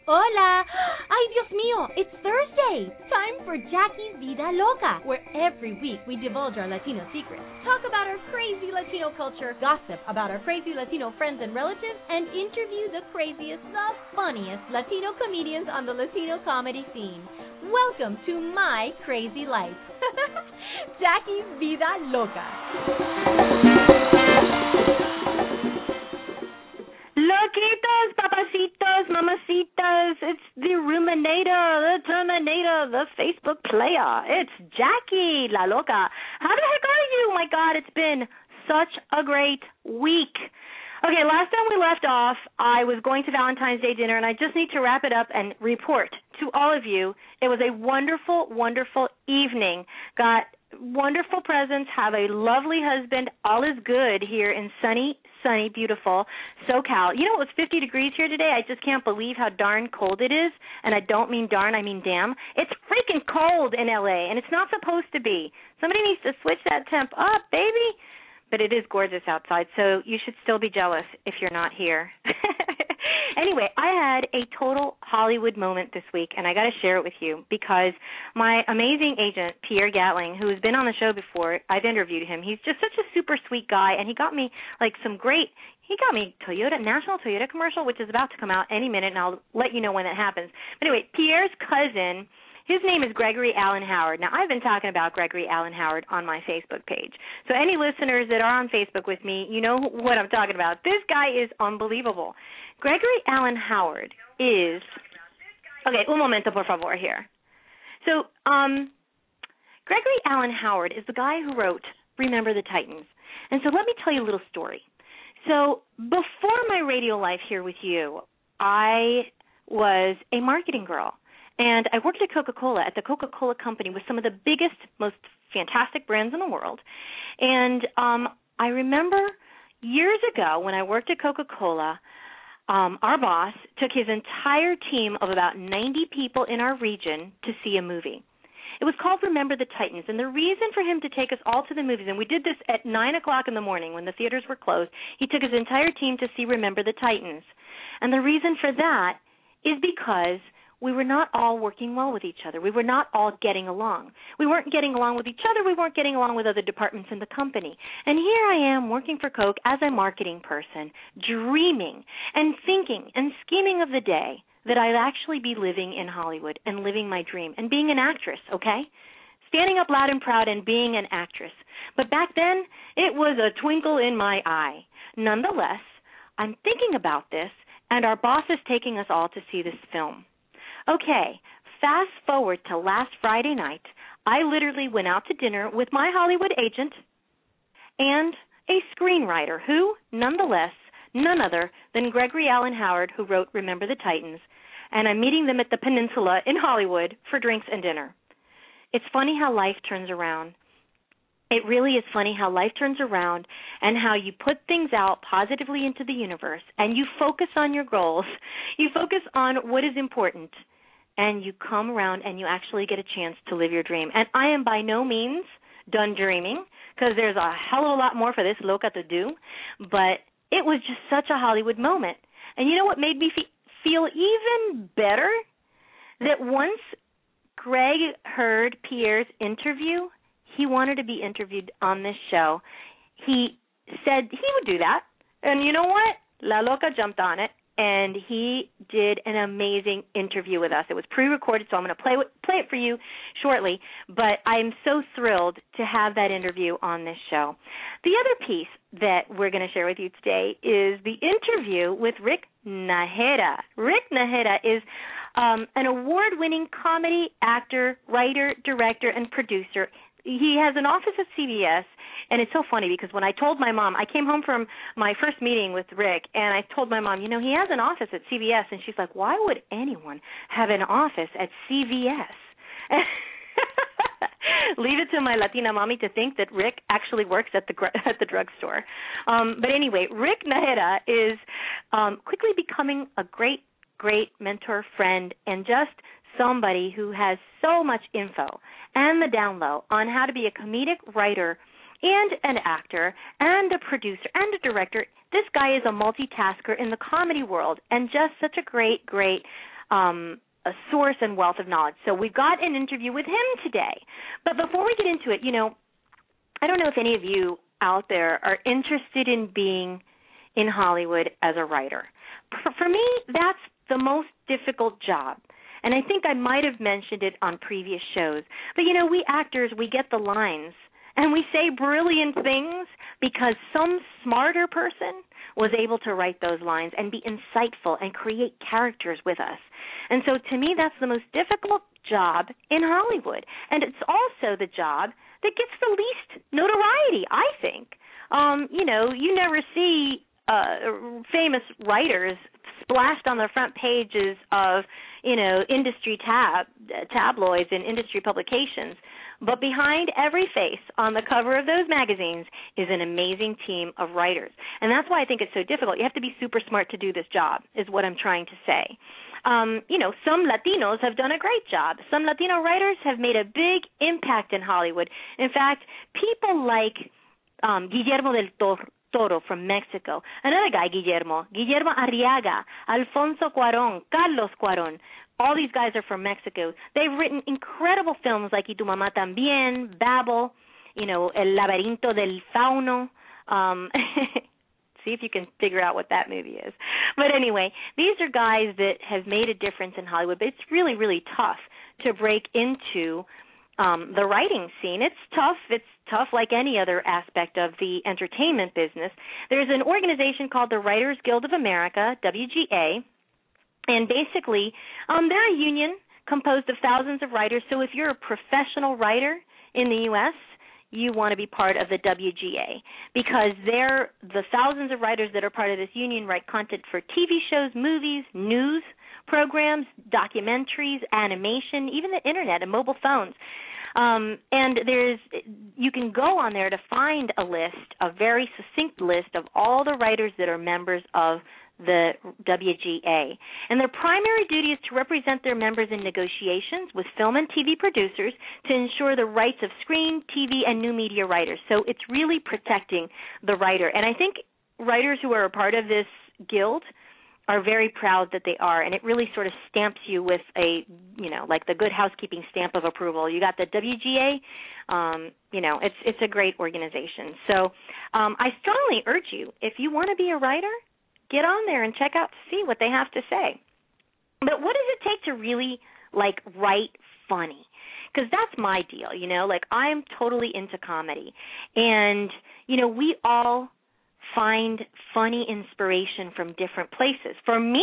Hola! Ay, Dios mío, it's Thursday! Time for Jackie's Vida Loca, where every week we divulge our Latino secrets, talk about our crazy Latino culture, gossip about our crazy Latino friends and relatives, and interview the craziest, the funniest Latino comedians on the Latino comedy scene. Welcome to my crazy life. Jackie's Vida Loca. Loquitos, papacitos, mamacitas, it's the Ruminator, the Terminator, the Facebook player. It's Jackie La Loca. How the heck are you? My God, it's been such a great week. Okay, last time we left off, I was going to Valentine's Day dinner, and I just need to wrap it up and report to all of you. It was a wonderful, wonderful evening. Got wonderful presents, have a lovely husband. All is good here in sunny, beautiful SoCal. You know, it was 50 degrees here today. I just can't believe how darn cold it is, and I don't mean darn, I mean damn. It's freaking cold in L.A., and it's not supposed to be. Somebody needs to switch that temp up, baby. But it is gorgeous outside, so you should still be jealous if you're not here. Anyway, I had a total Hollywood moment this week, and I got to share it with you because my amazing agent, Pierre Gatling, who has been on the show before, I've interviewed him. He's just such a super sweet guy, and he got me National Toyota commercial, which is about to come out any minute, and I'll let you know when that happens. But anyway, Pierre's cousin, his name is Gregory Allen Howard. Now, I've been talking about Gregory Allen Howard on my Facebook page. So any listeners that are on Facebook with me, you know what I'm talking about. This guy is unbelievable. Gregory Allen Howard is – okay, un momento, por favor, here. So Gregory Allen Howard is the guy who wrote Remember the Titans. And so let me tell you a little story. So before my radio life here with you, I was a marketing girl. And I worked at Coca-Cola, at the Coca-Cola Company, with some of the biggest, most fantastic brands in the world. And I remember years ago when I worked at Coca-Cola, our boss took his entire team of about 90 people in our region to see a movie. It was called Remember the Titans, and the reason for him to take us all to the movies, and we did this at 9 o'clock in the morning when the theaters were closed, he took his entire team to see Remember the Titans. And the reason for that is because we were not all working well with each other. We were not all getting along. We weren't getting along with each other. We weren't getting along with other departments in the company. And here I am working for Coke as a marketing person, dreaming and thinking and scheming of the day that I'd actually be living in Hollywood and living my dream and being an actress, okay? Standing up loud and proud and being an actress. But back then, it was a twinkle in my eye. Nonetheless, I'm thinking about this, and our boss is taking us all to see this film. Okay, fast forward to last Friday night. I literally went out to dinner with my Hollywood agent and a screenwriter who, nonetheless, none other than Gregory Allen Howard, who wrote Remember the Titans, and I'm meeting them at the Peninsula in Hollywood for drinks and dinner. It's funny how life turns around. It really is funny how life turns around and how you put things out positively into the universe and you focus on your goals. You focus on what is important, and you come around and you actually get a chance to live your dream. And I am by no means done dreaming because there's a hell of a lot more for this loca to do, but it was just such a Hollywood moment. And you know what made me feel even better? That once Greg heard Pierre's interview, he wanted to be interviewed on this show. He said he would do that. And you know what? La Loca jumped on it, and he did an amazing interview with us. It was pre-recorded, so I'm going to play it for you shortly. But I'm so thrilled to have that interview on this show. The other piece that we're going to share with you today is the interview with Rick Najera. Rick Najera is an award-winning comedy actor, writer, director, and producer. He has an office at CBS, and it's so funny because when I told my mom, I came home from my first meeting with Rick, and I told my mom, you know, he has an office at CBS, and she's like, why would anyone have an office at CVS? Leave it to my Latina mommy to think that Rick actually works at the drugstore. But anyway, Rick Najera is quickly becoming a great mentor, friend, and just somebody who has so much info and the down low on how to be a comedic writer and an actor and a producer and a director. This guy is a multitasker in the comedy world and just such a great a source and wealth of knowledge. So we've got an interview with him today. But before we get into it, I don't know if any of you out there are interested in being in Hollywood as a writer. For me, that's the most difficult job. And I think I might have mentioned it on previous shows. But, we actors, we get the lines. And we say brilliant things because some smarter person was able to write those lines and be insightful and create characters with us. And so to me, that's the most difficult job in Hollywood. And it's also the job that gets the least notoriety, I think. You never see famous writers splashed on the front pages of, industry tabloids and industry publications. But behind every face on the cover of those magazines is an amazing team of writers. And that's why I think it's so difficult. You have to be super smart to do this job, is what I'm trying to say. Some Latinos have done a great job. Some Latino writers have made a big impact in Hollywood. In fact, people like Guillermo del Toro from Mexico, another guy, Guillermo Arriaga, Alfonso Cuarón, Carlos Cuarón. All these guys are from Mexico. They've written incredible films like Y tu mamá también, Babel, El laberinto del fauno. See if you can figure out what that movie is. But anyway, these are guys that have made a difference in Hollywood, but it's really, really tough to break into the writing scene. It's tough like any other aspect of the entertainment business. There's an organization called the Writers Guild of America, WGA, and basically they're a union composed of thousands of writers. So if you're a professional writer in the U.S., you want to be part of the WGA because they're the thousands of writers that are part of this union write content for TV shows, movies, news programs, documentaries, animation, even the internet and mobile phones. And you can go on there to find a very succinct list of all the writers that are members of the WGA. And their primary duty is to represent their members in negotiations with film and TV producers to ensure the rights of screen, TV, and new media writers. So it's really protecting the writer. And I think writers who are a part of this guild are very proud that they are, and it really sort of stamps you with like the Good Housekeeping stamp of approval. You got the WGA, it's a great organization. So I strongly urge you, if you want to be a writer, get on there and check out to see what they have to say. But what does it take to really, write funny? Because that's my deal, I'm totally into comedy. And, we all find funny inspiration from different places. For me,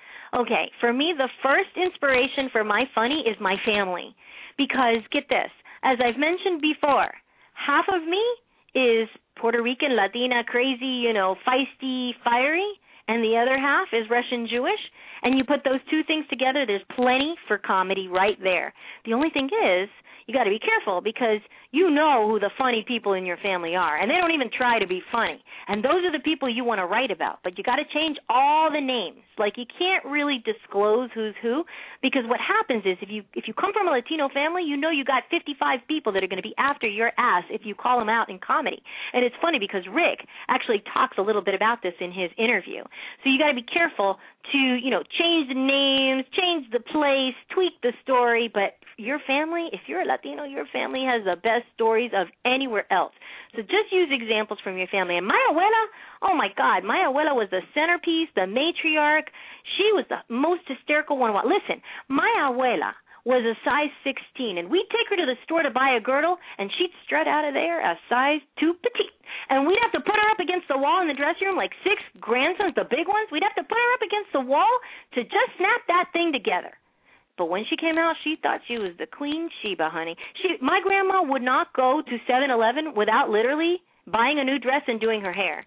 the first inspiration for my funny is my family. Because, get this, as I've mentioned before, half of me is Puerto Rican, Latina, crazy, feisty, fiery, and the other half is Russian Jewish, and you put those two things together, there's plenty for comedy right there. The only thing is, you got to be careful because you know who the funny people in your family are, and they don't even try to be funny. And those are the people you want to write about, but you got to change all the names. You can't really disclose who's who, because what happens is if you come from a Latino family, you got 55 people that are going to be after your ass if you call them out in comedy. And it's funny because Rick actually talks a little bit about this in his interview. So you got to be careful to, change the names, change the place, tweak the story, but your family, if you're a Latino, your family has the best stories of anywhere else. So just use examples from your family. And my abuela, oh my God, my abuela was the centerpiece, the matriarch. She was the most hysterical one. Listen, my abuela was a size 16, and we'd take her to the store to buy a girdle, and she'd strut out of there a size too petite. And we'd have to put her up against the wall in the dressing room, like 6 grandsons, the big ones. We'd have to put her up against the wall to just snap that thing together. But when she came out, she thought she was the Queen Sheba, honey. My grandma would not go to 7-Eleven without literally buying a new dress and doing her hair.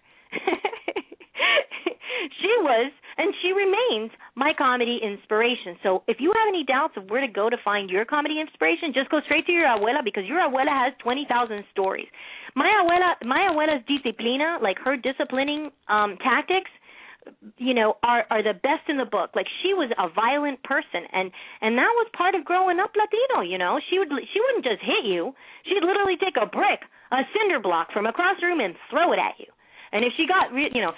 She was, and she remains, my comedy inspiration. So if you have any doubts of where to go to find your comedy inspiration, just go straight to your abuela, because your abuela has 20,000 stories. My abuela's disciplina, like her disciplining tactics, are the best in the book. Like, she was a violent person, and that was part of growing up Latino. She wouldn't just hit you. She'd literally take a brick, a cinder block from across the room and throw it at you. And if she got,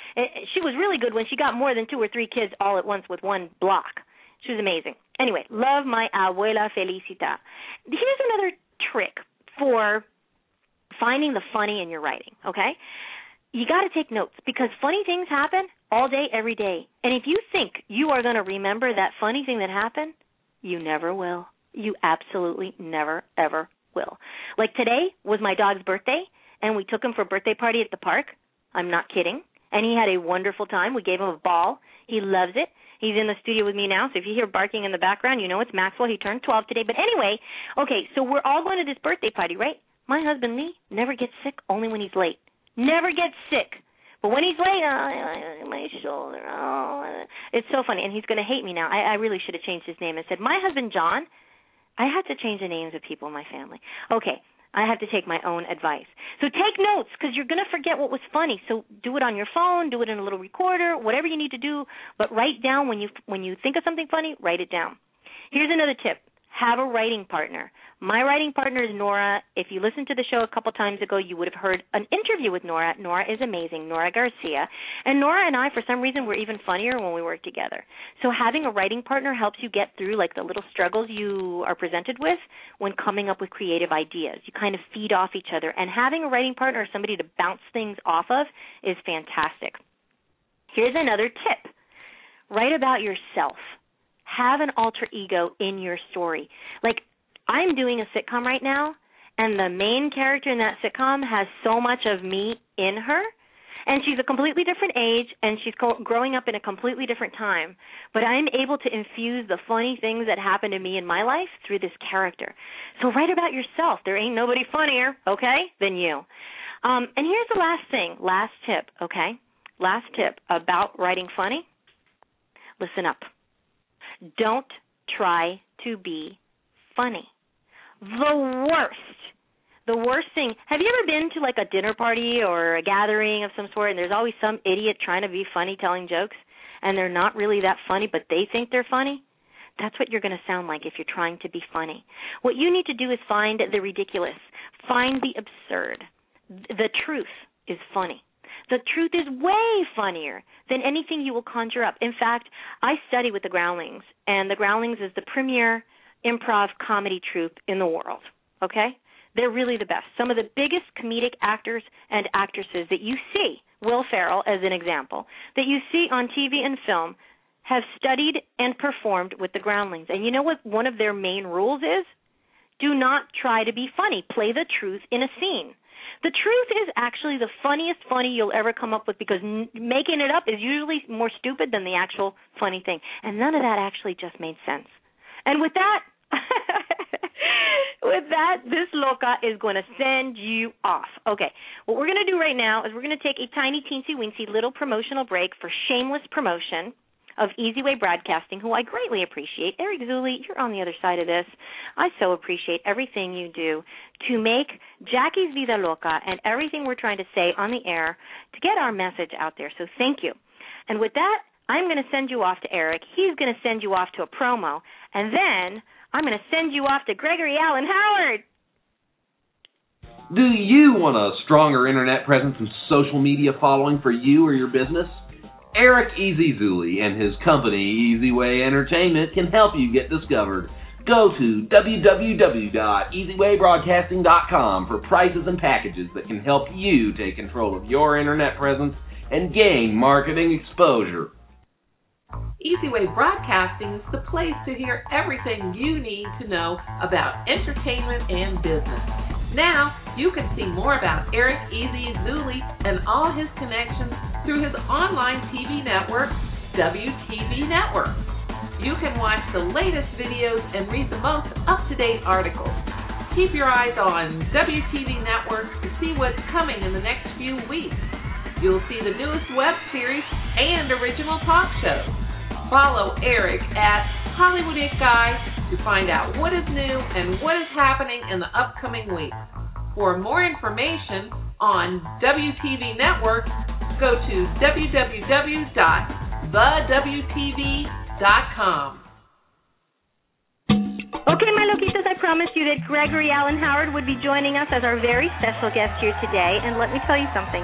she was really good when she got more than 2 or 3 kids all at once with one block. She was amazing. Anyway, love my abuela Felicita. Here's another trick for finding the funny in your writing, okay? You got to take notes, because funny things happen all day, every day. And if you think you are going to remember that funny thing that happened, you never will. You absolutely never, ever will. Like, today was my dog's birthday, and we took him for a birthday party at the park. I'm not kidding. And he had a wonderful time. We gave him a ball. He loves it. He's in the studio with me now, so if you hear barking in the background, you know it's Maxwell. He turned 12 today. But anyway, okay, so we're all going to this birthday party, right? My husband, Lee, never gets sick, only when he's late. Never gets sick. But when he's late, my shoulder, it's so funny. And he's going to hate me now. I really should have changed his name and said, my husband, John. I had to change the names of people in my family. Okay, I have to take my own advice. So take notes, because you're going to forget what was funny. So do it on your phone, do it in a little recorder, whatever you need to do. But write down when you think of something funny, write it down. Here's another tip. Have a writing partner. My writing partner is Nora. If you listened to the show a couple times ago, you would have heard an interview with Nora. Nora is amazing, Nora Garcia. And Nora and I, for some reason, were even funnier when we worked together. So having a writing partner helps you get through, like, the little struggles you are presented with when coming up with creative ideas. You kind of feed off each other. And having a writing partner or somebody to bounce things off of is fantastic. Here's another tip. Write about yourself. Have an alter ego in your story. Like, I'm doing a sitcom right now, and the main character in that sitcom has so much of me in her, and she's a completely different age, and she's growing up in a completely different time. But I'm able to infuse the funny things that happen to me in my life through this character. So write about yourself. There ain't nobody funnier, okay, than you. And here's the last thing, last tip, okay? Last tip about writing funny. Listen up. Don't try to be funny. The worst thing. Have you ever been to, like, a dinner party or a gathering of some sort, and there's always some idiot trying to be funny telling jokes, and they're not really that funny, but they think they're funny? That's what you're going to sound like if you're trying to be funny. What you need to do is find the ridiculous. Find the absurd. The truth is funny. The truth is way funnier than anything you will conjure up. In fact, I study with the Groundlings, and the Groundlings is the premier improv comedy troupe in the world, okay? They're really the best. Some of the biggest comedic actors and actresses that you see, Will Ferrell as an example, that you see on TV and film have studied and performed with the Groundlings. And you know what one of their main rules is? Do not try to be funny. Play the truth in a scene. The truth is actually the funniest funny you'll ever come up with, because making it up is usually more stupid than the actual funny thing. And none of that actually just made sense. And with that, this loca is going to send you off. Okay, what we're going to do right now is we're going to take a tiny, teensy-weensy little promotional break for shameless promotion of Easy Way Broadcasting, who I greatly appreciate. Eric Zuley, you're on the other side of this. I so appreciate everything you do to make Jackie's Vida Loca and everything we're trying to say on the air to get our message out there. So thank you. And with that, I'm going to send you off to Eric. He's going to send you off to a promo. And then I'm going to send you off to Gregory Allen Howard. Do you want a stronger internet presence and social media following for you or your business? Eric Easy Zuley and his company, Easy Way Entertainment, can help you get discovered. Go to www.easywaybroadcasting.com for prices and packages that can help you take control of your internet presence and gain marketing exposure. Easy Way Broadcasting is the place to hear everything you need to know about entertainment and business. Now, you can see more about Eric Easy Zuley and all his connections through his online TV network, WTV Network. You can watch the latest videos and read the most up-to-date articles. Keep your eyes on WTV Network to see what's coming in the next few weeks. You'll see the newest web series and original talk shows. Follow Eric at Hollywood It Guy to find out what is new and what is happening in the upcoming weeks. For more information on WTV Network, go to www.thewtv.com. Okay, my Loquitas, I promised you that Gregory Allen Howard would be joining us as our very special guest here today. And let me tell you something,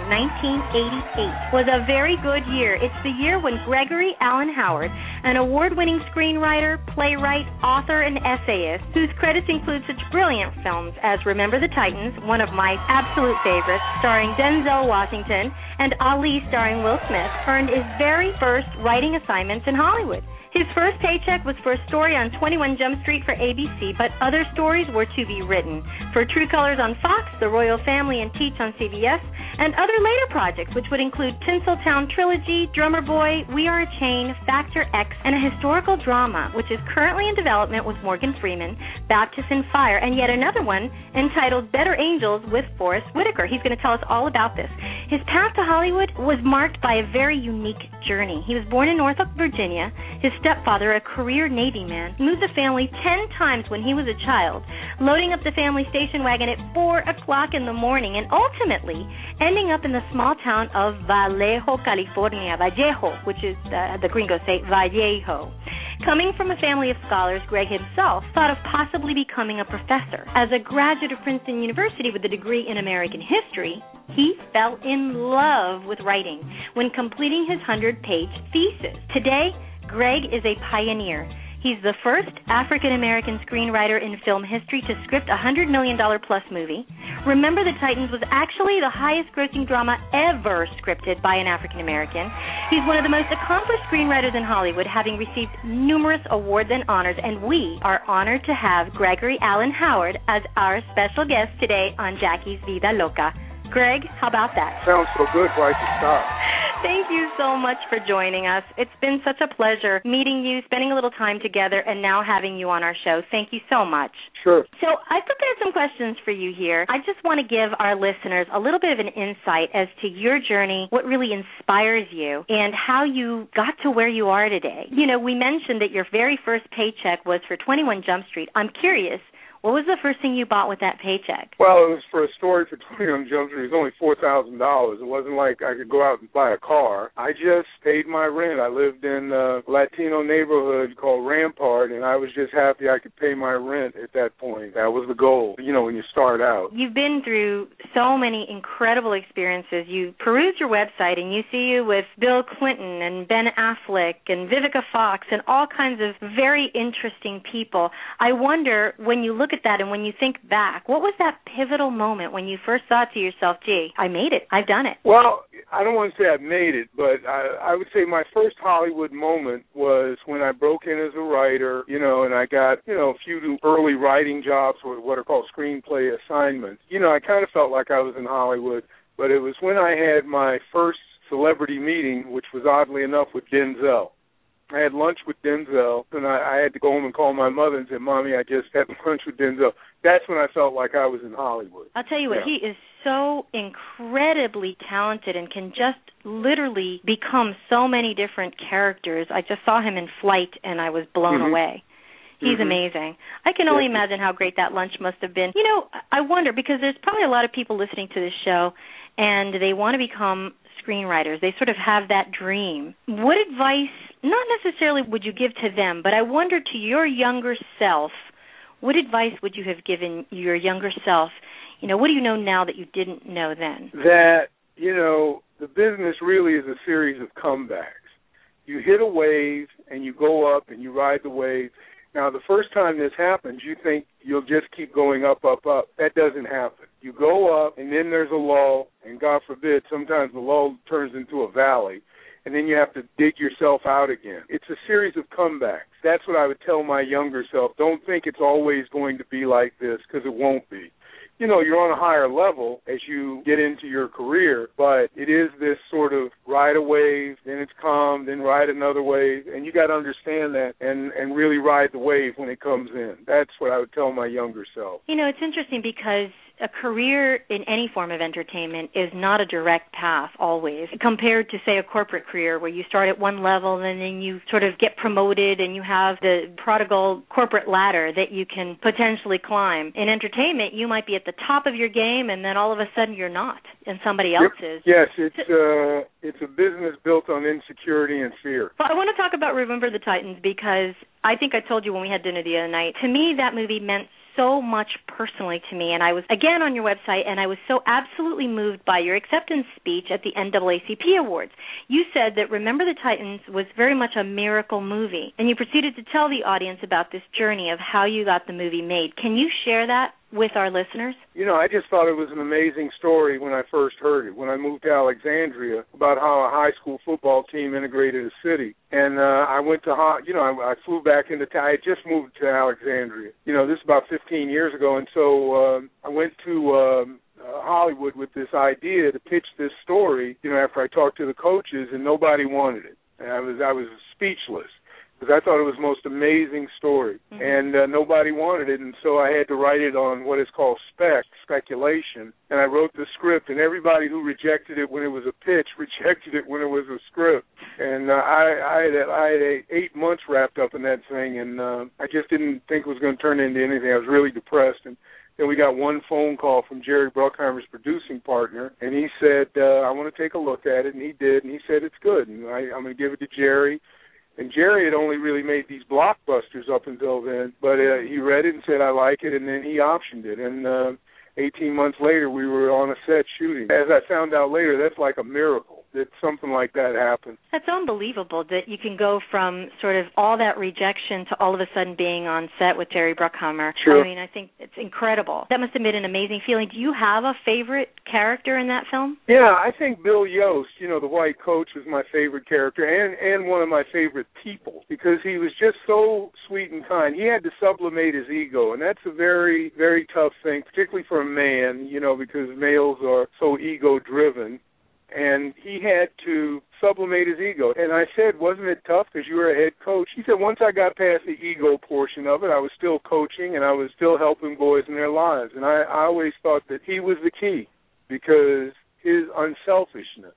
1988 was a very good year. It's the year when Gregory Allen Howard, an award-winning screenwriter, playwright, author, and essayist, whose credits include such brilliant films as Remember the Titans, one of my absolute favorites, starring Denzel Washington, and Ali, starring Will Smith, earned his very first writing assignments in Hollywood. His first paycheck was for a story on 21 Jump Street for ABC, but other stories were to be written for True Colors on Fox, The Royal Family and Teach on CBS, and other later projects, which would include Tinseltown Trilogy, Drummer Boy, We Are a Chain, Factor X, and a historical drama, which is currently in development with Morgan Freeman, Baptist in Fire, and yet another one entitled Better Angels with Forrest Whitaker. He's going to tell us all about this. His path to Hollywood was marked by a very unique journey. He was born in Norfolk, Virginia. His stepfather, a career Navy man, moved the family 10 times when he was a child, loading up the family station wagon at 4 o'clock in the morning, and ultimately ending up in the small town of Vallejo, California, Vallejo, which is the gringos say Vallejo. Coming from a family of scholars, Greg himself thought of possibly becoming a professor. As a graduate of Princeton University with a degree in American history, he fell in love with writing when completing his 100-page thesis. Today, Greg is a pioneer. He's the first African-American screenwriter in film history to script a $100 million-plus movie. Remember the Titans was actually the highest-grossing drama ever scripted by an African-American. He's one of the most accomplished screenwriters in Hollywood, having received numerous awards and honors, and we are honored to have Gregory Allen Howard as our special guest today on Jackie's Vida Loca. Greg, how about that? Sounds so good right to start. Thank you so much for joining us. It's been such a pleasure meeting you, spending a little time together, and now having you on our show. Thank you so much. Sure. So I prepared some questions for you here. I just want to give our listeners a little bit of an insight as to your journey, what really inspires you, and how you got to where you are today. You know, we mentioned that your very first paycheck was for 21 Jump Street. I'm curious, what was the first thing you bought with that paycheck? Well, it was for a story for 21 Jump Street. It was only $4,000. It wasn't like I could go out and buy a car. I just paid my rent. I lived in a Latino neighborhood called Rampart, and I was just happy I could pay my rent at that point. That was the goal, you know, when you start out. You've been through so many incredible experiences. You peruse your website, and you see you with Bill Clinton and Ben Affleck and Vivica Fox and all kinds of very interesting people. I wonder, when you look at that and when you think back, what was that pivotal moment when you first thought to yourself, gee, I made it, I've done it? Well, I don't want to say I've made it, but I would say my first Hollywood moment was when I broke in as a writer, you know, and I got, you know, a few early writing jobs or what are called screenplay assignments. You know, I kind of felt like I was in Hollywood, but it was when I had my first celebrity meeting, which was oddly enough with Denzel. I had lunch with Denzel, and I had to go home and call my mother and say, Mommy, I just had lunch with Denzel. That's when I felt like I was in Hollywood. I'll tell you what, he is so incredibly talented and can just literally become so many different characters. I just saw him in Flight, and I was blown away. He's amazing. I can only imagine how great that lunch must have been. You know, I wonder, because there's probably a lot of people listening to this show, and they want to become screenwriters. They sort of have that dream. What advice, not necessarily would you give to them, but I wonder, to your younger self, what advice would you have given your younger self? You know, what do you know now that you didn't know then? That, you know, the business really is a series of comebacks. You hit a wave, and you go up, and you ride the wave. Now, the first time this happens, you think you'll just keep going up, up, up. That doesn't happen. You go up, and then there's a lull, and God forbid, sometimes the lull turns into a valley, and then you have to dig yourself out again. It's a series of comebacks. That's what I would tell my younger self. Don't think it's always going to be like this, because it won't be. You know, you're on a higher level as you get into your career, but it is this sort of ride a wave, then it's calm, then ride another wave, and you got to understand that and really ride the wave when it comes in. That's what I would tell my younger self. You know, it's interesting because a career in any form of entertainment is not a direct path always, compared to, say, a corporate career where you start at one level and then you sort of get promoted and you have the prodigal corporate ladder that you can potentially climb. In entertainment, you might be at the top of your game and then all of a sudden you're not, and somebody else is. Yes, it's a business built on insecurity and fear. Well, I want to talk about Remember the Titans because I think I told you when we had dinner the other night, to me that movie meant so much personally to me, and I was, again, on your website, and I was so absolutely moved by your acceptance speech at the NAACP Awards. You said that Remember the Titans was very much a miracle movie, and you proceeded to tell the audience about this journey of how you got the movie made. Can you share that with our listeners? You know, I just thought it was an amazing story when I first heard it, when I moved to Alexandria, about how a high school football team integrated a city. And I went to, I flew back into town. I had just moved to Alexandria. You know, this is about 15 years ago. And so I went to Hollywood with this idea to pitch this story, you know, after I talked to the coaches, and nobody wanted it. And I was speechless, because I thought it was the most amazing story, and nobody wanted it, and so I had to write it on what is called speculation, and I wrote the script, and everybody who rejected it when it was a pitch rejected it when it was a script, and I had 8 months wrapped up in that thing, and I just didn't think it was going to turn into anything. I was really depressed, and then we got one phone call from Jerry Bruckheimer's producing partner, and he said, I want to take a look at it, and he did, and he said, it's good, and I'm going to give it to Jerry. And Jerry had only really made these blockbusters up until then, but he read it and said, I like it, and then he optioned it. And 18 months later, we were on a set shooting. As I found out later, that's like a miracle that something like that happened. That's unbelievable that you can go from sort of all that rejection to all of a sudden being on set with Jerry Bruckheimer. Sure. I mean, I think it's incredible. That must have been an amazing feeling. Do you have a favorite character in that film? Yeah, I think Bill Yost, you know, the white coach, was my favorite character and one of my favorite people, because he was just so sweet and kind. He had to sublimate his ego, and that's a very, very tough thing, particularly for a man, you know, because males are so ego-driven. And he had to sublimate his ego. And I said, wasn't it tough because you were a head coach? He said, once I got past the ego portion of it, I was still coaching and I was still helping boys in their lives. And I always thought that he was the key, because his unselfishness.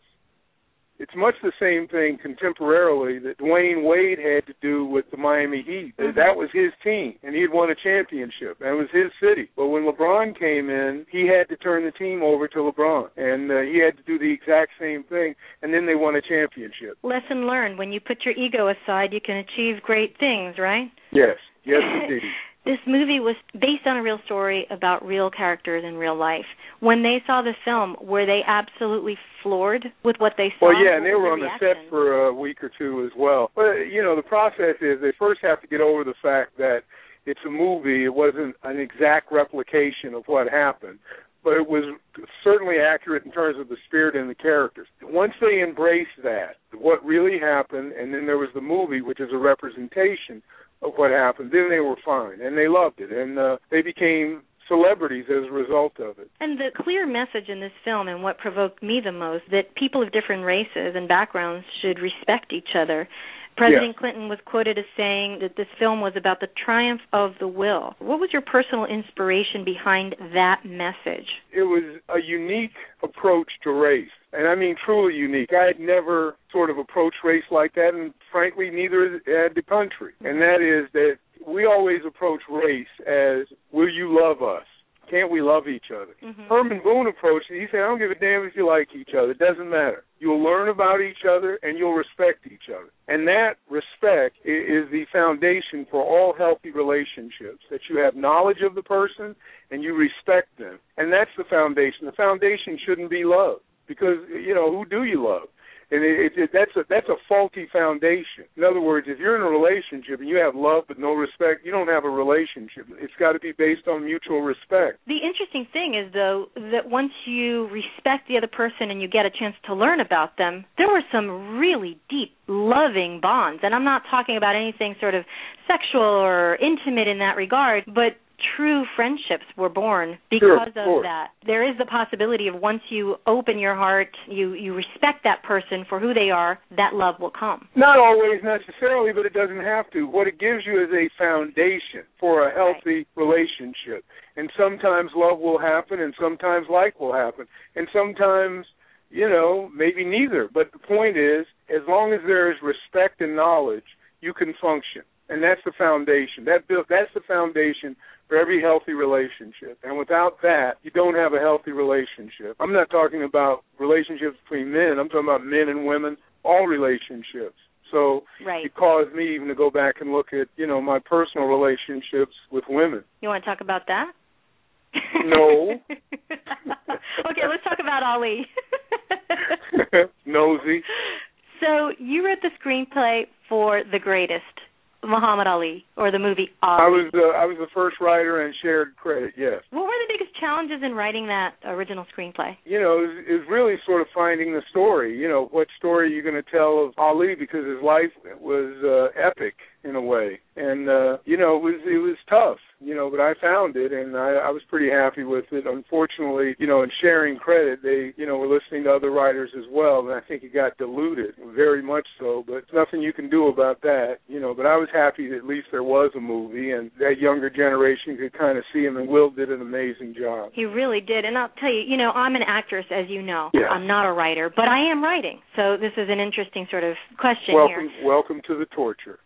It's much the same thing contemporarily that Dwayne Wade had to do with the Miami Heat. That was his team, and he'd won a championship, and it was his city. But when LeBron came in, he had to turn the team over to LeBron, and he had to do the exact same thing, and then they won a championship. Lesson learned. When you put your ego aside, you can achieve great things, right? Yes, indeed. This movie was based on a real story about real characters in real life. When they saw the film, were they absolutely floored with what they saw? Well, yeah, and they were on the set for a week or two as well. But, you know, the process is they first have to get over the fact that it's a movie. It wasn't an exact replication of what happened, but it was certainly accurate in terms of the spirit and the characters. Once they embraced that, what really happened, and then there was the movie, which is a representation of what happened, then they were fine, and they loved it, and they became celebrities as a result of it. And the clear message in this film, and what provoked me the most, that people of different races and backgrounds should respect each other. President Clinton was quoted as saying that this film was about the triumph of the will. What was your personal inspiration behind that message? It was a unique approach to race, and I mean truly unique. I had never sort of approached race like that, and frankly, neither had the country. And that is that we always approach race as, will you love us? Can't we love each other? Herman Boone approached it. He said, I don't give a damn if you like each other. It doesn't matter. You'll learn about each other, and you'll respect each other. And that respect is the foundation for all healthy relationships, that you have knowledge of the person and you respect them. And that's the foundation. The foundation shouldn't be love, because, you know, who do you love? And that's a faulty foundation. In other words, if you're in a relationship and you have love but no respect, you don't have a relationship. It's got to be based on mutual respect. The interesting thing is, though, that once you respect the other person and you get a chance to learn about them, there were some really deep, loving bonds. And I'm not talking about anything sort of sexual or intimate in that regard, but true friendships were born because of that. There is the possibility of once you open your heart, you respect that person for who they are, that love will come. Not always necessarily, but it doesn't have to. What it gives you is a foundation for a healthy relationship. And sometimes love will happen, and sometimes like will happen, and sometimes, maybe neither. But the point is, as long as there is respect and knowledge, you can function. And that's the foundation. That's the foundation for every healthy relationship. And without that, you don't have a healthy relationship. I'm not talking about relationships between men. I'm talking about men and women, all relationships. So It caused me even to go back and look at, my personal relationships with women. You want to talk about that? No. Okay, let's talk about Ali. Nosy. So you wrote the screenplay for The Greatest, Muhammad Ali, or the movie Ali. I was the first writer and shared credit, yes. What were the biggest challenges in writing that original screenplay? It was really sort of finding the story. What story are you going to tell of Ali, because his life was epic in a way. And, it was tough, but I found it, and I was pretty happy with it. Unfortunately, in sharing credit, they, were listening to other writers as well, and I think it got diluted, very much so, but nothing you can do about that, but I was happy that at least there was a movie, and that younger generation could kind of see him, and Will did an amazing job. He really did, and I'll tell you, I'm an actress, as you know. Yeah. I'm not a writer, but I am writing, so this is an interesting sort of question here. Welcome to the torture.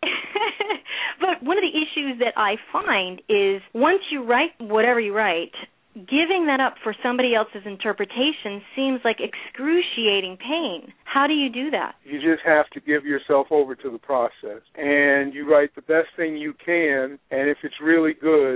But one of the issues that I find is once you write whatever you write, giving that up for somebody else's interpretation seems like excruciating pain. How do you do that? You just have to give yourself over to the process. And you write the best thing you can, and if it's really good,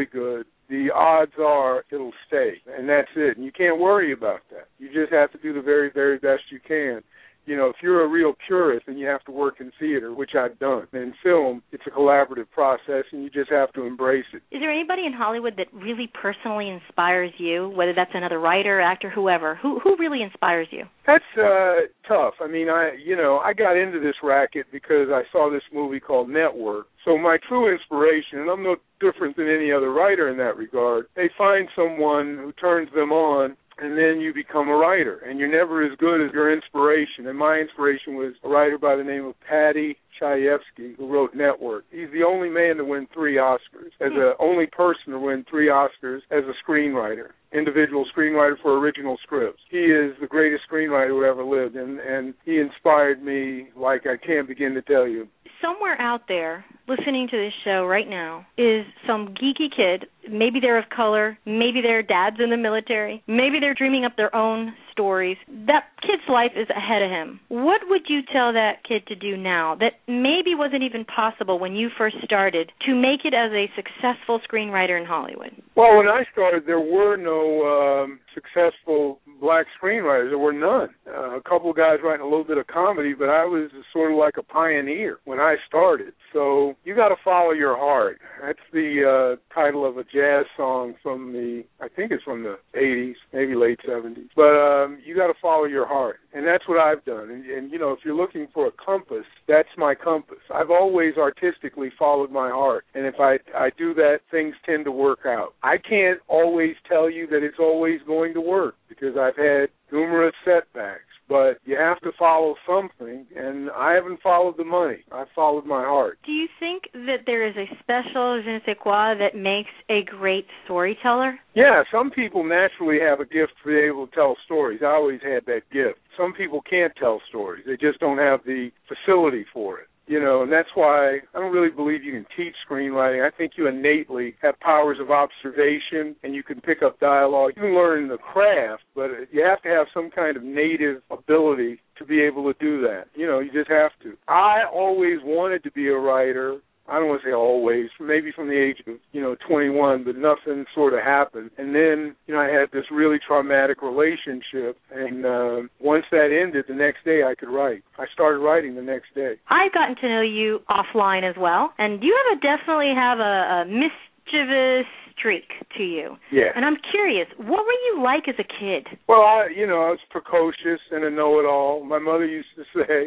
the odds are it'll stay. And that's it. And you can't worry about that. You just have to do the very, very best you can. If you're a real purist, then you have to work in theater, which I've done. In film, it's a collaborative process, and you just have to embrace it. Is there anybody in Hollywood that really personally inspires you, whether that's another writer, actor, whoever? Who really inspires you? That's tough. I mean, I got into this racket because I saw this movie called Network. So my true inspiration, and I'm no different than any other writer in that regard, they find someone who turns them on, and then you become a writer, and you're never as good as your inspiration. And my inspiration was a writer by the name of Paddy Chayefsky, who wrote Network. He's the only man to win 3 Oscars, as the only person to win 3 Oscars as a screenwriter, individual screenwriter for original scripts. He is the greatest screenwriter who ever lived, and he inspired me like I can't begin to tell you. Somewhere out there, listening to this show right now, is some geeky kid. Maybe they're of color. Maybe their dad's in the military. Maybe they're dreaming up their own stories. That kid's life is ahead of him. What would you tell that kid to do now that maybe wasn't even possible when you first started to make it as a successful screenwriter in Hollywood? Well, when I started, there were no successful black screenwriters. There were none. A couple of guys writing a little bit of comedy, but I was sort of like a pioneer when I started. So you got to follow your heart. That's the title of a jazz song from I think it's from the 80s, maybe late 70s. But you got to follow your heart, and that's what I've done. And if you're looking for a compass, that's my compass. I've always artistically followed my heart, and if I do that, things tend to work out. I can't always tell you that it's always going to work because I've had numerous setbacks. But you have to follow something, and I haven't followed the money. I've followed my heart. Do you think that there is a special je ne sais quoi that makes a great storyteller? Yeah, some people naturally have a gift for being able to tell stories. I always had that gift. Some people can't tell stories. They just don't have the facility for it. And that's why I don't really believe you can teach screenwriting. I think you innately have powers of observation, and you can pick up dialogue. You can learn the craft, but you have to have some kind of native ability to be able to do that. You just have to. I always wanted to be a writer. I don't want to say always, maybe from the age of, 21, but nothing sort of happened. And then, I had this really traumatic relationship, and once that ended, the next day I could write. I started writing the next day. I've gotten to know you offline as well, and you definitely have a mischievous streak to you. Yeah. And I'm curious, what were you like as a kid? Well, I was precocious and a know-it-all. My mother used to say,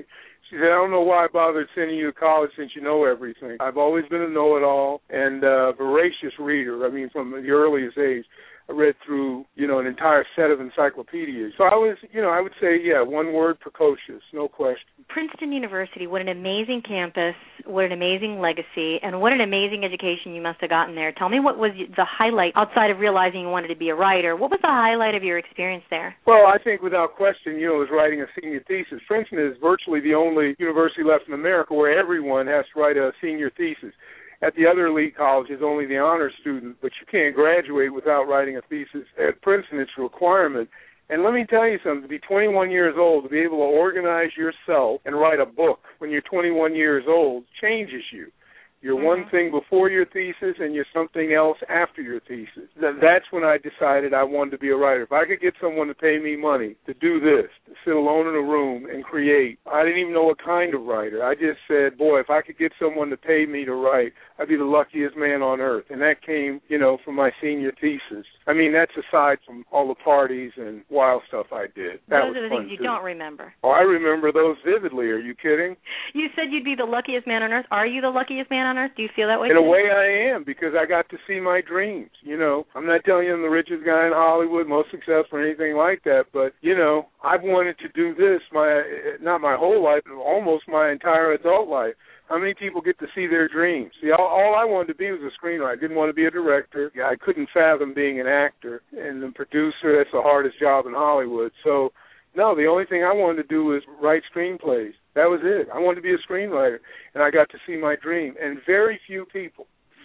She said, I don't know why I bothered sending you to college since you know everything. I've always been a know-it-all and voracious reader. I mean, from the earliest age. I read through, an entire set of encyclopedias. So I was, I would say, one word, precocious, no question. Princeton University, what an amazing campus, what an amazing legacy, and what an amazing education you must have gotten there. Tell me, what was the highlight, outside of realizing you wanted to be a writer, what was the highlight of your experience there? Well, I think without question, was writing a senior thesis. Princeton is virtually the only university left in America where everyone has to write a senior thesis. At the other elite colleges, only the honor student, but you can't graduate without writing a thesis. At Princeton, it's a requirement. And let me tell you something, to be 21 years old, to be able to organize yourself and write a book when you're 21 years old changes you. You're one thing before your thesis, and you're something else after your thesis. That's when I decided I wanted to be a writer. If I could get someone to pay me money to do this, to sit alone in a room and create, I didn't even know what kind of writer. I just said, boy, if I could get someone to pay me to write, I'd be the luckiest man on earth. And that came, from my senior thesis. I mean, that's aside from all the parties and wild stuff I did. Those are the things you don't remember. Oh, I remember those vividly. Are you kidding? You said you'd be the luckiest man on earth. Are you the luckiest man on earth? Do you feel that way? In a way I am, because I got to see my dreams. I'm not telling you I'm the richest guy in Hollywood, most successful or anything like that, but, I've wanted to do this not my whole life, but almost my entire adult life. How many people get to see their dreams? See, all I wanted to be was a screenwriter. I didn't want to be a director. I couldn't fathom being an actor. And the producer, that's the hardest job in Hollywood. So, no, the only thing I wanted to do was write screenplays. That was it. I wanted to be a screenwriter. And I got to see my dream. And very few people,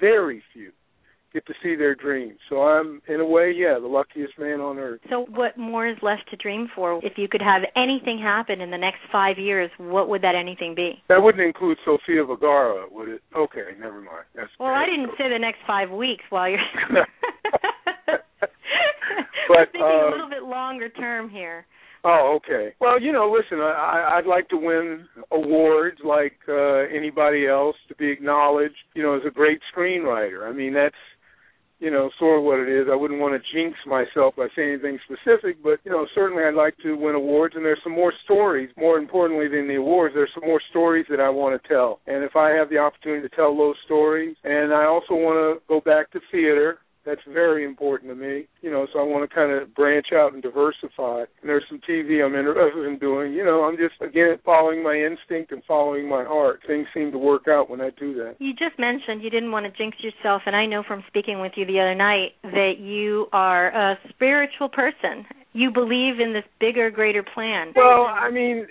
get to see their dreams. So I'm, in a way, the luckiest man on earth. So what more is left to dream for? If you could have anything happen in the next 5 years, what would that anything be? That wouldn't include Sofia Vergara, would it? Okay, never mind. I didn't say the next 5 weeks while you're... But, I'm thinking a little bit longer term here. Oh, okay. Well, listen, I'd like to win awards like anybody else, to be acknowledged, as a great screenwriter. I mean, that's, sort of what it is. I wouldn't want to jinx myself by saying anything specific, but, certainly I'd like to win awards, and there's some more stories. More importantly than the awards, there's some more stories that I want to tell. And if I have the opportunity to tell those stories, and I also want to go back to theater. That's very important to me, so I want to kind of branch out and diversify. And there's some TV I'm interested in doing. I'm just, again, following my instinct and following my heart. Things seem to work out when I do that. You just mentioned you didn't want to jinx yourself, and I know from speaking with you the other night that you are a spiritual person. You believe in this bigger, greater plan. Well, I mean,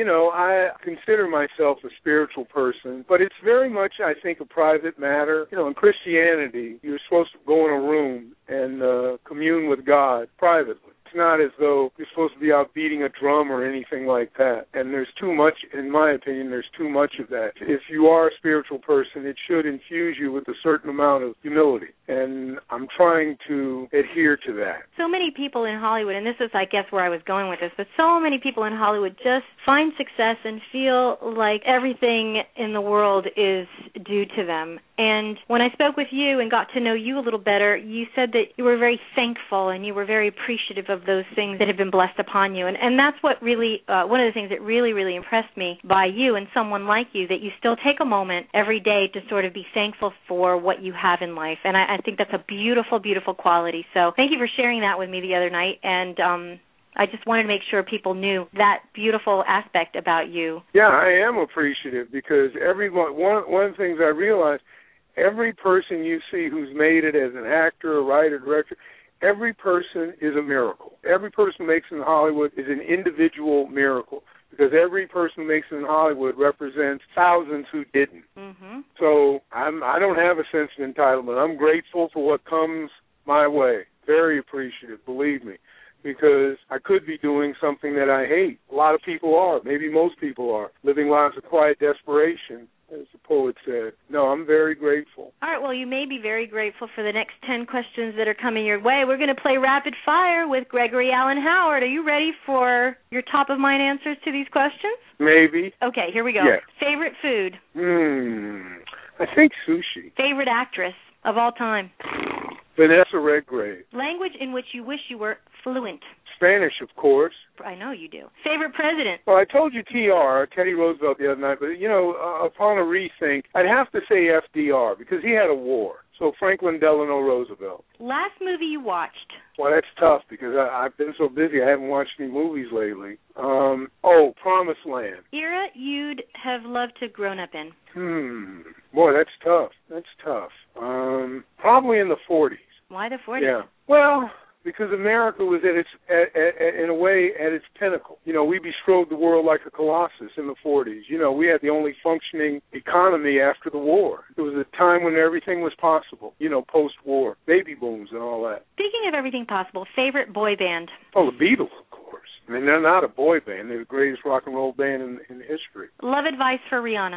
I consider myself a spiritual person, but it's very much, I think, a private matter. In Christianity, you're supposed to go in a room and commune with God privately. It's not as though you're supposed to be out beating a drum or anything like that. And there's too much, in my opinion, there's too much of that. If you are a spiritual person, it should infuse you with a certain amount of humility. And I'm trying to adhere to that. So many people in Hollywood, and this is, I guess, where I was going with this, but so many people in Hollywood just find success and feel like everything in the world is due to them. And when I spoke with you and got to know you a little better, you said that you were very thankful and you were very appreciative of those things that have been blessed upon you. And that's what really, one of the things that really, really impressed me by you and someone like you, that you still take a moment every day to sort of be thankful for what you have in life. And I think that's a beautiful, beautiful quality. So thank you for sharing that with me the other night. And I just wanted to make sure people knew that beautiful aspect about you. Yeah, I am appreciative because one of the things I realized, every person you see who's made it as an actor, a writer, director, every person is a miracle. Every person who makes it in Hollywood is an individual miracle because every person who makes it in Hollywood represents thousands who didn't. Mm-hmm. So I don't have a sense of entitlement. I'm grateful for what comes my way. Very appreciative, believe me, because I could be doing something that I hate. A lot of people are. Maybe most people are. Living lives of quiet desperation, as the poet said. No, I'm very grateful. All right, well, you may be very grateful for the next 10 questions that are coming your way. We're going to play Rapid Fire with Gregory Allen Howard. Are you ready for your top-of-mind answers to these questions? Maybe. Okay, here we go. Yeah. Favorite food? I think sushi. Favorite actress of all time? Vanessa Redgrave. Language in which you wish you were fluent? Spanish, of course. I know you do. Favorite president? Well, I told you Teddy Roosevelt the other night, but, upon a rethink, I'd have to say FDR because he had a war. So Franklin Delano Roosevelt. Last movie you watched? Well, that's tough because I've been so busy I haven't watched any movies lately. Promised Land. Era you'd have loved to have grown up in? Boy, that's tough. Probably in the 40s. Why the 40s? Yeah. Well, because America was in a way at its pinnacle. We bestrode the world like a colossus in the 40s. We had the only functioning economy after the war. It was a time when everything was possible, post-war, baby booms and all that. Speaking of everything possible, favorite boy band? Oh, the Beatles, of course. I mean, they're not a boy band. They're the greatest rock and roll band in history. Love advice for Rihanna?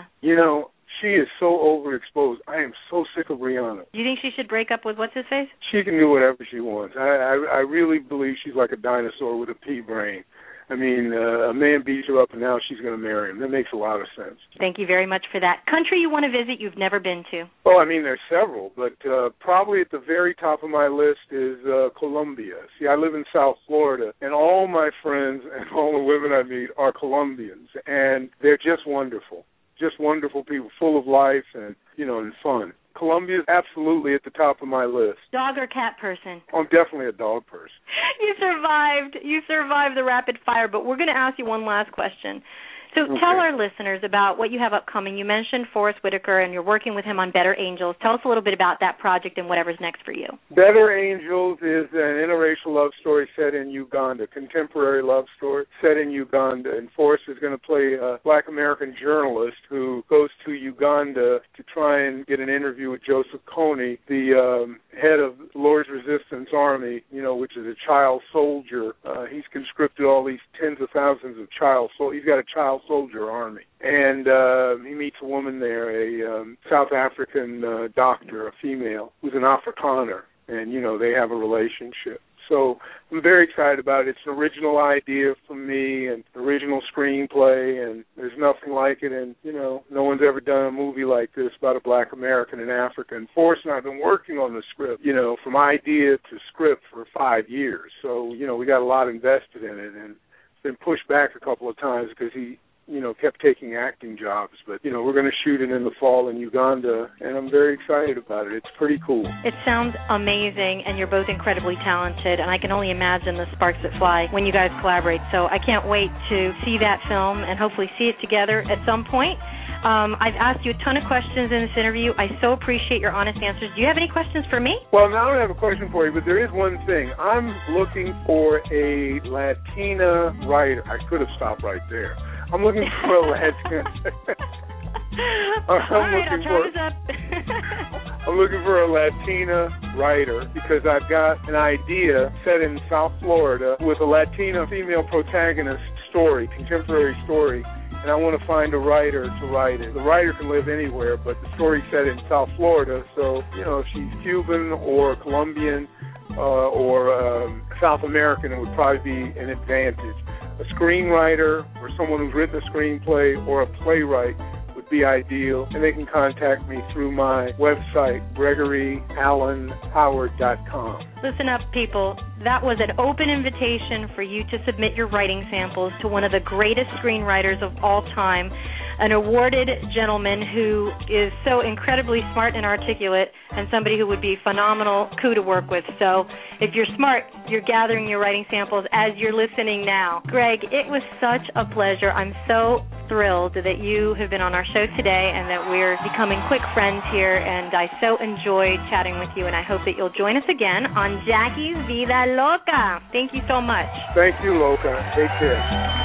She is so overexposed. I am so sick of Rihanna. Do you think she should break up with what's-his-face? She can do whatever she wants. I really believe she's like a dinosaur with a pea brain. I mean, a man beats her up and now she's going to marry him. That makes a lot of sense. Thank you very much for that. Country you want to visit you've never been to? Oh, I mean, there's several, but probably at the very top of my list is Colombia. See, I live in South Florida, and all my friends and all the women I meet are Colombians, and they're just wonderful. Just wonderful people, full of life and, and fun. Colombia is absolutely at the top of my list. Dog or cat person? I'm definitely a dog person. You survived the rapid fire, but we're going to ask you one last question. So tell our listeners about what you have upcoming. You mentioned Forrest Whitaker, and you're working with him on Better Angels. Tell us a little bit about that project and whatever's next for you. Better Angels is an interracial love story set in Uganda, contemporary love story set in Uganda. And Forrest is going to play a black American journalist who goes to Uganda to try and get an interview with Joseph Kony, the head of Lord's Resistance Army, which is a child soldier. He's conscripted all these tens of thousands of child soldiers. He's got a child soldier army. And he meets a woman there, a South African doctor, a female, who's an Afrikaner. And, they have a relationship. So I'm very excited about it. It's an original idea for me and original screenplay, and there's nothing like it. And, no one's ever done a movie like this about a black American in Africa. And Forrest and I have been working on the script, from idea to script for 5 years. So, we got a lot invested in it. And it's been pushed back a couple of times because he kept taking acting jobs. But, we're going to shoot it in the fall in Uganda, and I'm very excited about it. It's pretty cool. It sounds amazing, and you're both incredibly talented, and I can only imagine the sparks that fly when you guys collaborate. So I can't wait to see that film and hopefully see it together at some point. I've asked you a ton of questions in this interview. I so appreciate your honest answers. Do you have any questions for me? Well, now I don't have a question for you, but there is one thing. I'm looking for a Latina writer. I could have stopped right there. I'm looking for a Latina. All right, I'll try this up. I'm looking for a Latina writer because I've got an idea set in South Florida with a Latina female protagonist story, contemporary story, and I want to find a writer to write it. The writer can live anywhere, but the story's set in South Florida, so, if she's Cuban or Colombian or South American, it would probably be an advantage. A screenwriter or someone who's written a screenplay or a playwright would be ideal, and they can contact me through my website, GregoryAllenHoward.com. Listen up, people. That was an open invitation for you to submit your writing samples to one of the greatest screenwriters of all time, an awarded gentleman who is so incredibly smart and articulate, and somebody who would be phenomenal to work with. So if you're smart, you're gathering your writing samples as you're listening now. Greg, it was such a pleasure. I'm so thrilled that you have been on our show today and that we're becoming quick friends here, and I so enjoyed chatting with you, and I hope that you'll join us again on Jackie's Vida Loca. Thank you so much. Thank you, Loca. Take care.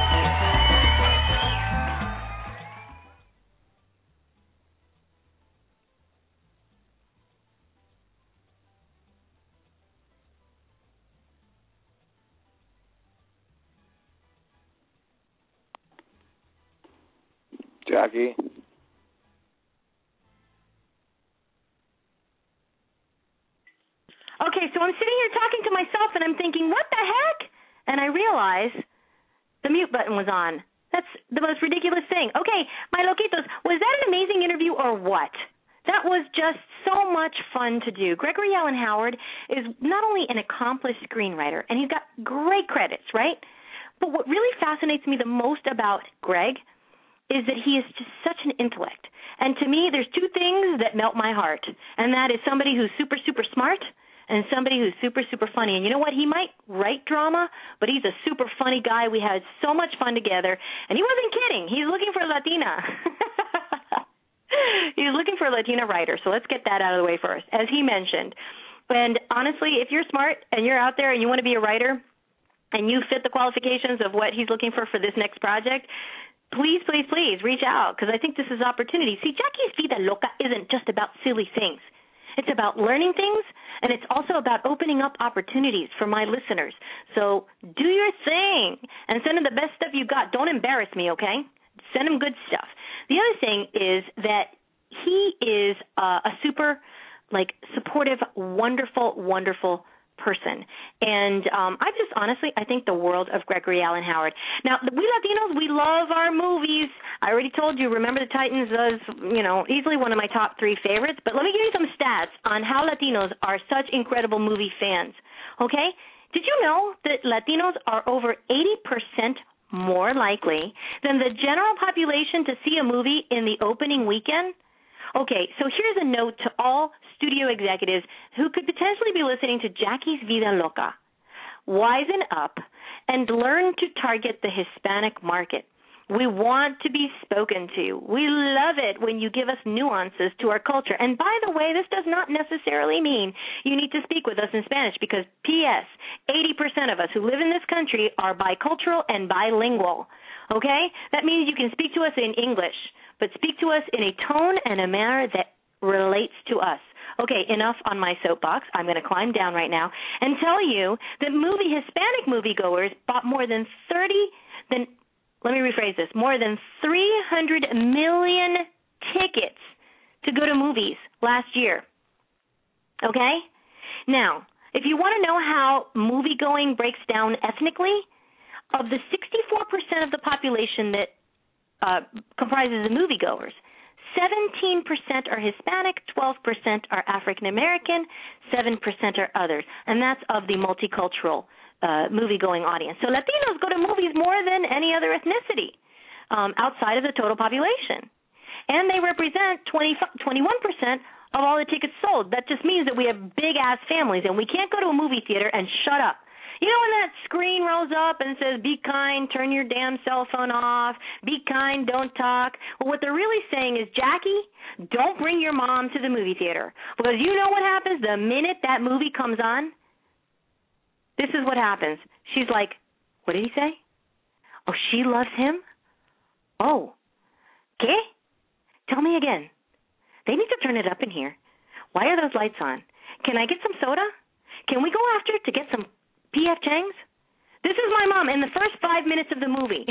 Jackie? Okay, so I'm sitting here talking to myself, and I'm thinking, what the heck? And I realize the mute button was on. That's the most ridiculous thing. Okay, my loquitos, was that an amazing interview or what? That was just so much fun to do. Gregory Allen Howard is not only an accomplished screenwriter, and he's got great credits, right? But what really fascinates me the most about Greg is that he is just such an intellect. And to me, there's two things that melt my heart, and that is somebody who's super, super smart and somebody who's super, super funny. And you know what? He might write drama, but he's a super funny guy. We had so much fun together, and he wasn't kidding. He's looking for a Latina. He's looking for a Latina writer, so let's get that out of the way first, as he mentioned. And honestly, if you're smart and you're out there and you want to be a writer and you fit the qualifications of what he's looking for this next project, please, please, please reach out, because I think this is opportunity. See, Jackie's Vida Loca isn't just about silly things. It's about learning things, and it's also about opening up opportunities for my listeners. So do your thing and send them the best stuff you got. Don't embarrass me, okay? Send them good stuff. The other thing is that he is a super, supportive, wonderful, wonderful person. And I think the world of Gregory Allen Howard. Now, we Latinos, we love our movies. I already told you, Remember the Titans is, easily one of my top 3 favorites. But let me give you some stats on how Latinos are such incredible movie fans, okay? Did you know that Latinos are over 80% more likely than the general population to see a movie in the opening weekend? Okay, so here's a note to all studio executives who could potentially be listening to Jackie's Vida Loca. Wisen up and learn to target the Hispanic market. We want to be spoken to. We love it when you give us nuances to our culture. And by the way, this does not necessarily mean you need to speak with us in Spanish, because P.S., 80% of us who live in this country are bicultural and bilingual, okay? That means you can speak to us in English, but speak to us in a tone and a manner that relates to us. Okay, enough on my soapbox. I'm going to climb down right now and tell you that Hispanic moviegoers bought more than 300 million tickets to go to movies last year. Okay? Now, if you want to know how movie-going breaks down ethnically, of the 64% of the population that comprises of moviegoers, 17% are Hispanic, 12% are African American, 7% are others, and that's of the multicultural movie-going audience. So Latinos go to movies more than any other ethnicity outside of the total population, and they represent 21% of all the tickets sold. That just means that we have big-ass families, and we can't go to a movie theater and shut up. You know when that screen rolls up and says, be kind, turn your damn cell phone off, be kind, don't talk? Well, what they're really saying is, Jackie, don't bring your mom to the movie theater. Because you know what happens the minute that movie comes on? This is what happens. She's like, what did he say? Oh, she loves him? Oh, ¿qué? Tell me again. They need to turn it up in here. Why are those lights on? Can I get some soda? Can we go after to get some P.F. Chang's? This is my mom in the first 5 minutes of the movie.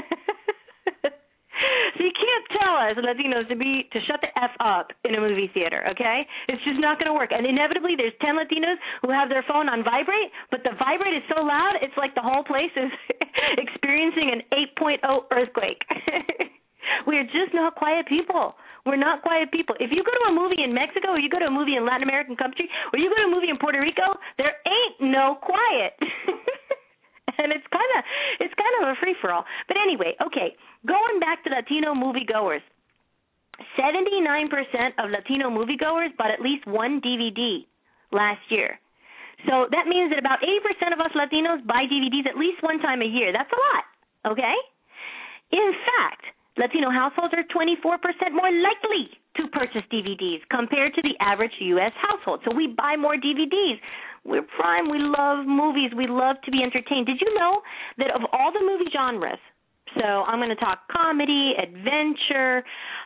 So you can't tell us Latinos to shut the F up in a movie theater, okay? It's just not going to work. And inevitably there's 10 Latinos who have their phone on vibrate, but the vibrate is so loud it's like the whole place is experiencing an 8.0 earthquake. We're just not quiet people. We're not quiet people. If you go to a movie in Mexico, or you go to a movie in Latin American country, or you go to a movie in Puerto Rico, there ain't no quiet. And it's kind of a free-for-all. But anyway, okay, going back to Latino moviegoers, 79% of Latino moviegoers bought at least one DVD last year. So that means that about 80% of us Latinos buy DVDs at least one time a year. That's a lot, okay? In fact, Latino households are 24% more likely to purchase DVDs compared to the average U.S. household. So we buy more DVDs. We're prime. We love movies. We love to be entertained. Did you know that of all the movie genres, so I'm going to talk comedy, adventure,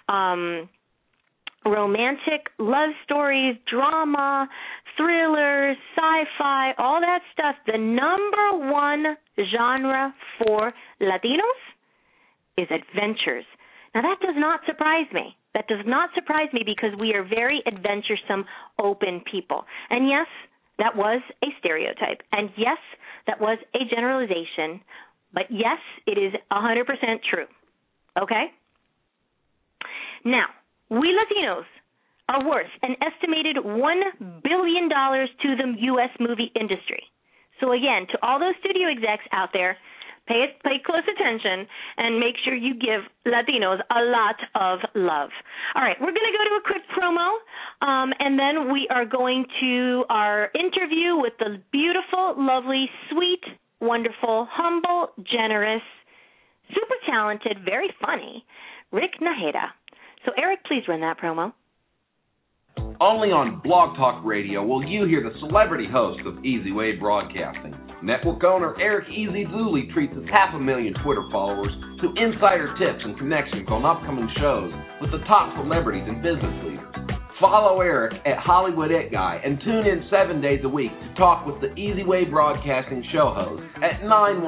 romantic, love stories, drama, thrillers, sci-fi, all that stuff, the number one genre for Latinos is adventures. Now, that does not surprise me. That does not surprise me because we are very adventuresome, open people. And yes, that was a stereotype. And yes, that was a generalization. But yes, it is 100% true. Okay? Now, we Latinos are worth an estimated $1 billion to the U.S. movie industry. So again, to all those studio execs out there, pay close attention and make sure you give Latinos a lot of love. All right, we're going to go to a quick promo, and then we are going to our interview with the beautiful, lovely, sweet, wonderful, humble, generous, super talented, very funny, Rick Naheda. So, Eric, please run that promo. Only on Blog Talk Radio will you hear the celebrity host of Easy Way Broadcasting. Network owner Eric Easy Zuli treats his 500,000 Twitter followers to insider tips and connections on upcoming shows with the top celebrities and business leaders. Follow Eric at Hollywood It Guy and tune in 7 days a week to talk with the Easy Way Broadcasting show host at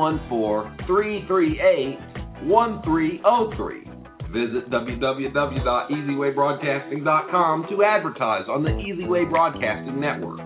914-338-1303. Visit www.easywaybroadcasting.com to advertise on the Easy Way Broadcasting Network.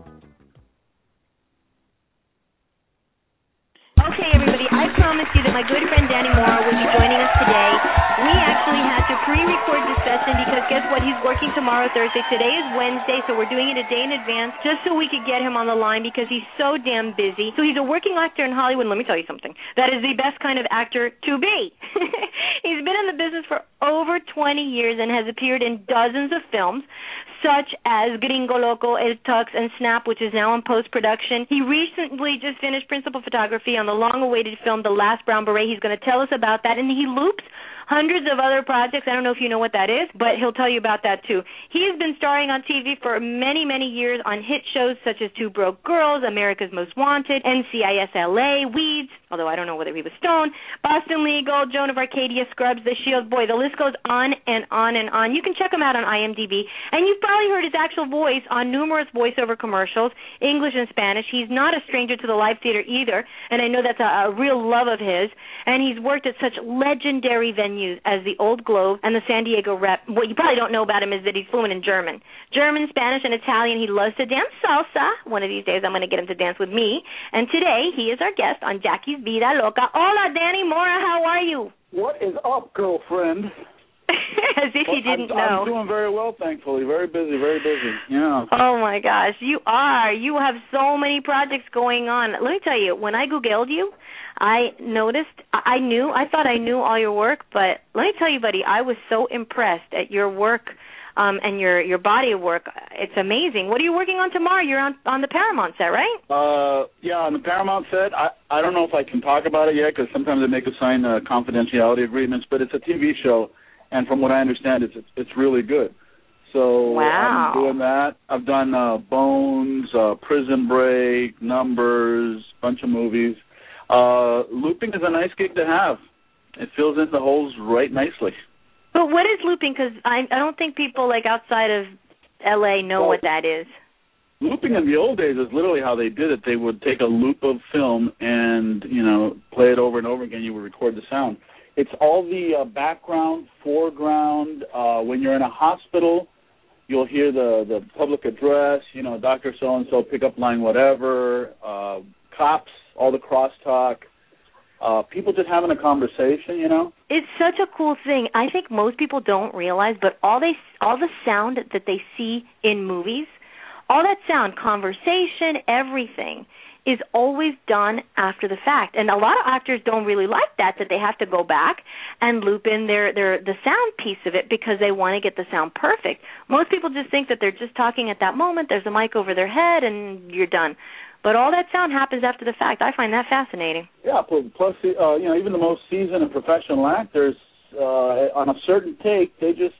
Okay, everybody, I promised you that my good friend Danny Mora would be joining us today. We actually had to pre-record this session because guess what? He's working tomorrow, Thursday. Today is Wednesday, so we're doing it a day in advance just so we could get him on the line because he's so damn busy. So he's a working actor in Hollywood. Let me tell you something. That is the best kind of actor to be. He's been in the business for over 20 years and has appeared in dozens of films, such as Gringo Loco, El Tux, and Snap, which is now in post-production. He recently just finished principal photography on the long-awaited film The Last Brown Beret. He's going to tell us about that, and he loops hundreds of other projects. I don't know if you know what that is, but he'll tell you about that too. He has been starring on TV for many, many years on hit shows such as Two Broke Girls, America's Most Wanted, NCIS LA, Weeds, although I don't know whether he was stoned, Boston Legal, Joan of Arcadia, Scrubs, The Shield. Boy, the list goes on and on and on. You can check him out on IMDb, and you've probably heard his actual voice on numerous voiceover commercials, English and Spanish. He's not a stranger to the live theater either, and I know that's a real love of his, and he's worked at such legendary venues as the Old Globe and the San Diego Rep. What you probably don't know about him is that he's fluent in German, Spanish, and Italian. He loves to dance salsa. One of these days I'm going to get him to dance with me, and today he is our guest on Jackie's Vida Loca. Hola, Danny Mora, how are you? What is up, girlfriend? As if you didn't know. I'm doing very well, thankfully. Very busy, yeah. Oh, my gosh, you are. You have so many projects going on. Let me tell you, when I Googled you, I noticed, I thought I knew all your work, but let me tell you, buddy, I was so impressed at your work and your body of work. It's amazing. What are you working on tomorrow? You're on the Paramount set, right? Yeah, on the Paramount set. I don't know if I can talk about it yet because sometimes they make us sign confidentiality agreements, but it's a TV show, and from what I understand, it's really good. So wow. I'm doing that. I've done Bones, Prison Break, Numbers, bunch of movies. Looping is a nice gig to have. It fills in the holes right nicely. But what is looping? Because I don't think people like outside of L.A. know what that is. Looping in the old days is literally how they did it. They would take a loop of film and, play it over and over again. You would record the sound. It's all the background, foreground. When you're in a hospital, you'll hear the public address, Dr. So-and-so, pick up line whatever, cops, all the crosstalk. People just having a conversation, It's such a cool thing. I think most people don't realize, but all the sound that they see in movies, all that sound, conversation, everything, is always done after the fact. And a lot of actors don't really like that they have to go back and loop in the sound piece of it because they want to get the sound perfect. Most people just think that they're just talking at that moment, there's a mic over their head, and you're done. But all that sound happens after the fact. I find that fascinating. Yeah, plus, even the most seasoned and professional actors, on a certain take, they just,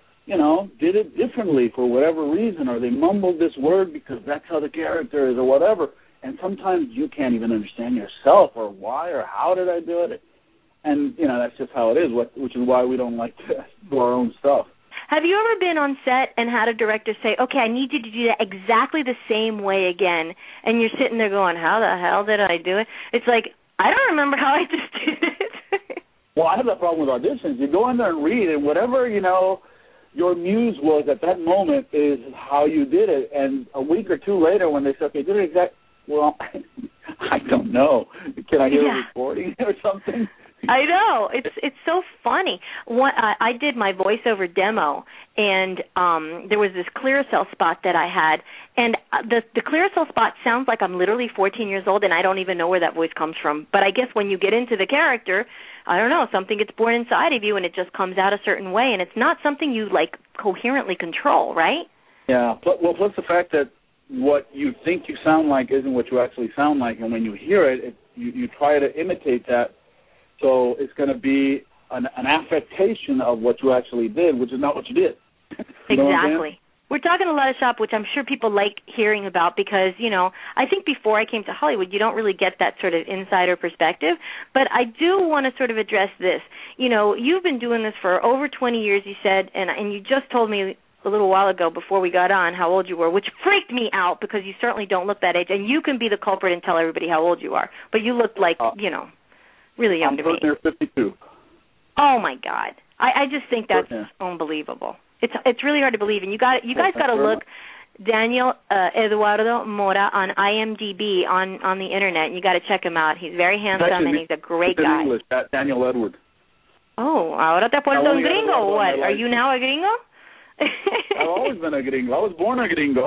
did it differently for whatever reason, or they mumbled this word because that's how the character is or whatever. And sometimes you can't even understand yourself or why or how did I do it. And, that's just how it is, which is why we don't like to do our own stuff. Have you ever been on set and had a director say, okay, I need you to do that exactly the same way again, and you're sitting there going, how the hell did I do it? It's like, I don't remember how I just did it. Well, I have that problem with auditions. You go in there and read, and whatever, your muse was at that moment is how you did it. And a week or two later when they say, okay, did it exactly, well, I don't know. Can I hear a recording or something? I know. It's so funny. I did my voiceover demo, and there was this Clearasil spot that I had, and the Clearasil spot sounds like I'm literally 14 years old, and I don't even know where that voice comes from. But I guess when you get into the character, I don't know, something gets born inside of you, and it just comes out a certain way, and it's not something you, like, coherently control, right? Yeah. Well, plus the fact that what you think you sound like isn't what you actually sound like, and when you hear it, you try to imitate that, so it's going to be an affectation of what you actually did, which is not what you did. You know exactly. We're talking a lot of shop, which I'm sure people like hearing about because, you know, I think before I came to Hollywood, you don't really get that sort of insider perspective. But I do want to sort of address this. You know, you've been doing this for over 20 years, you said, and you just told me a little while ago before we got on how old you were, which freaked me out because you certainly don't look that age. And you can be the culprit and tell everybody how old you are. But you look like, you know, really young to me. I'm 52. Oh, my God. I just think that's unbelievable. It's really hard to believe, and you guys got to look Daniel Eduardo Mora on IMDb on the internet, and you got to check him out. He's very handsome, and he's a great guy. English, Daniel Edward. Oh, ahora te puesto un gringo. What? Are you now a gringo? I've always been a gringo. I was born a gringo.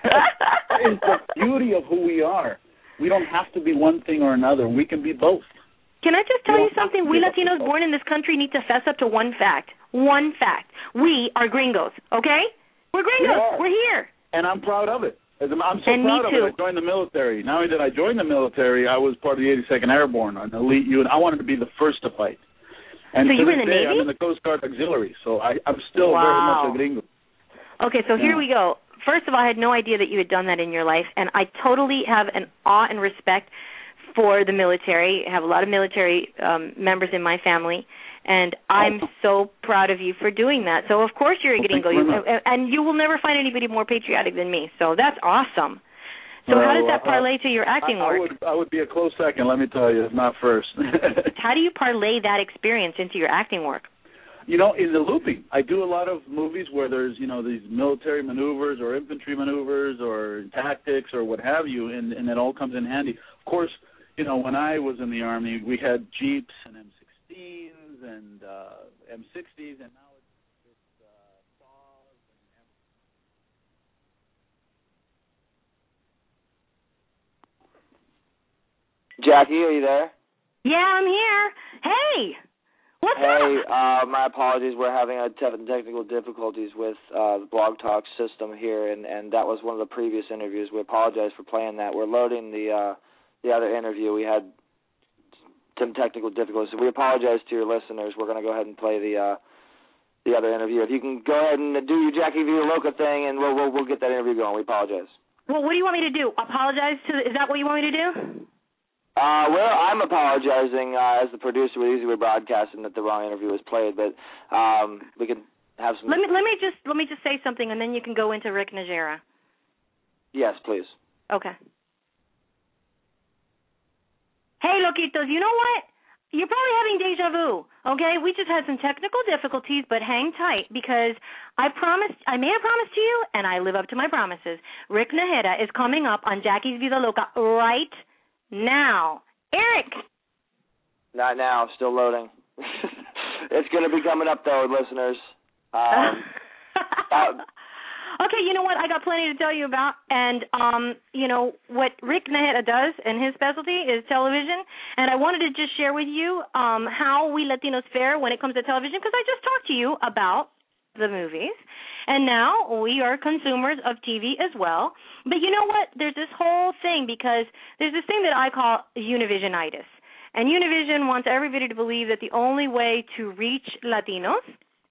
It's the beauty of who we are. We don't have to be one thing or another. We can be both. Can I just tell you something? We Latinos born in this country need to fess up to one fact. One fact. We are gringos, okay? We're gringos. We're here. And I'm proud of it. I'm so proud of it. I joined the military. Not only did I join the military, I was part of the 82nd Airborne, an elite unit. I wanted to be the first to fight. And so you were in the Navy? I'm in the Coast Guard Auxiliary, so I'm still very much a gringo. Okay, so here we go. First of all, I had no idea that you had done that in your life, and I totally have an awe and respect for the military. I have a lot of military members in my family, and I'm so proud of you for doing that. So, of course, you're a gringo, and you will never find anybody more patriotic than me. So that's awesome. So how does that parlay to your acting work? I would be a close second, let me tell you, if not first. How do you parlay that experience into your acting work? You know, in the looping, I do a lot of movies where there's, you know, these military maneuvers or infantry maneuvers or tactics or what have you, and it all comes in handy. Of course, you know, when I was in the Army, we had Jeeps and M16s and M60s, and now it's saws and Jackie, are you there? Yeah, I'm here. Hey, what's up? Hey, my apologies. We're having technical difficulties with the Blog Talk system here, and that was one of the previous interviews. We apologize for playing that. We're loading the other interview. We had some technical difficulties, so we apologize to your listeners. We're going to go ahead and play the other interview. If you can go ahead and do your Jackie Vida Loca thing, and we'll get that interview going. We apologize. Well, what do you want me to do? Apologize to? Is that what you want me to do? Well, I'm apologizing as the producer with Easy Way Broadcasting that the wrong interview was played, but we can have some. Let me just say something, and then you can go into Rick Najera. Yes, please. Okay. Hey, loquitos, you know what? You're probably having deja vu, okay? We just had some technical difficulties, but hang tight because I made a promise to you, and I live up to my promises. Rick Najera is coming up on Jackie's Vida Loca right now. Eric! Not now. Still loading. It's going to be coming up, though, listeners. Okay, you know what? I got plenty to tell you about. And, you know, what Rick Najera does and his specialty is television. And I wanted to just share with you how we Latinos fare when it comes to television, because I just talked to you about the movies. And now we are consumers of TV as well. But you know what? There's this whole thing, because there's this thing that I call Univisionitis. And Univision wants everybody to believe that the only way to reach Latinos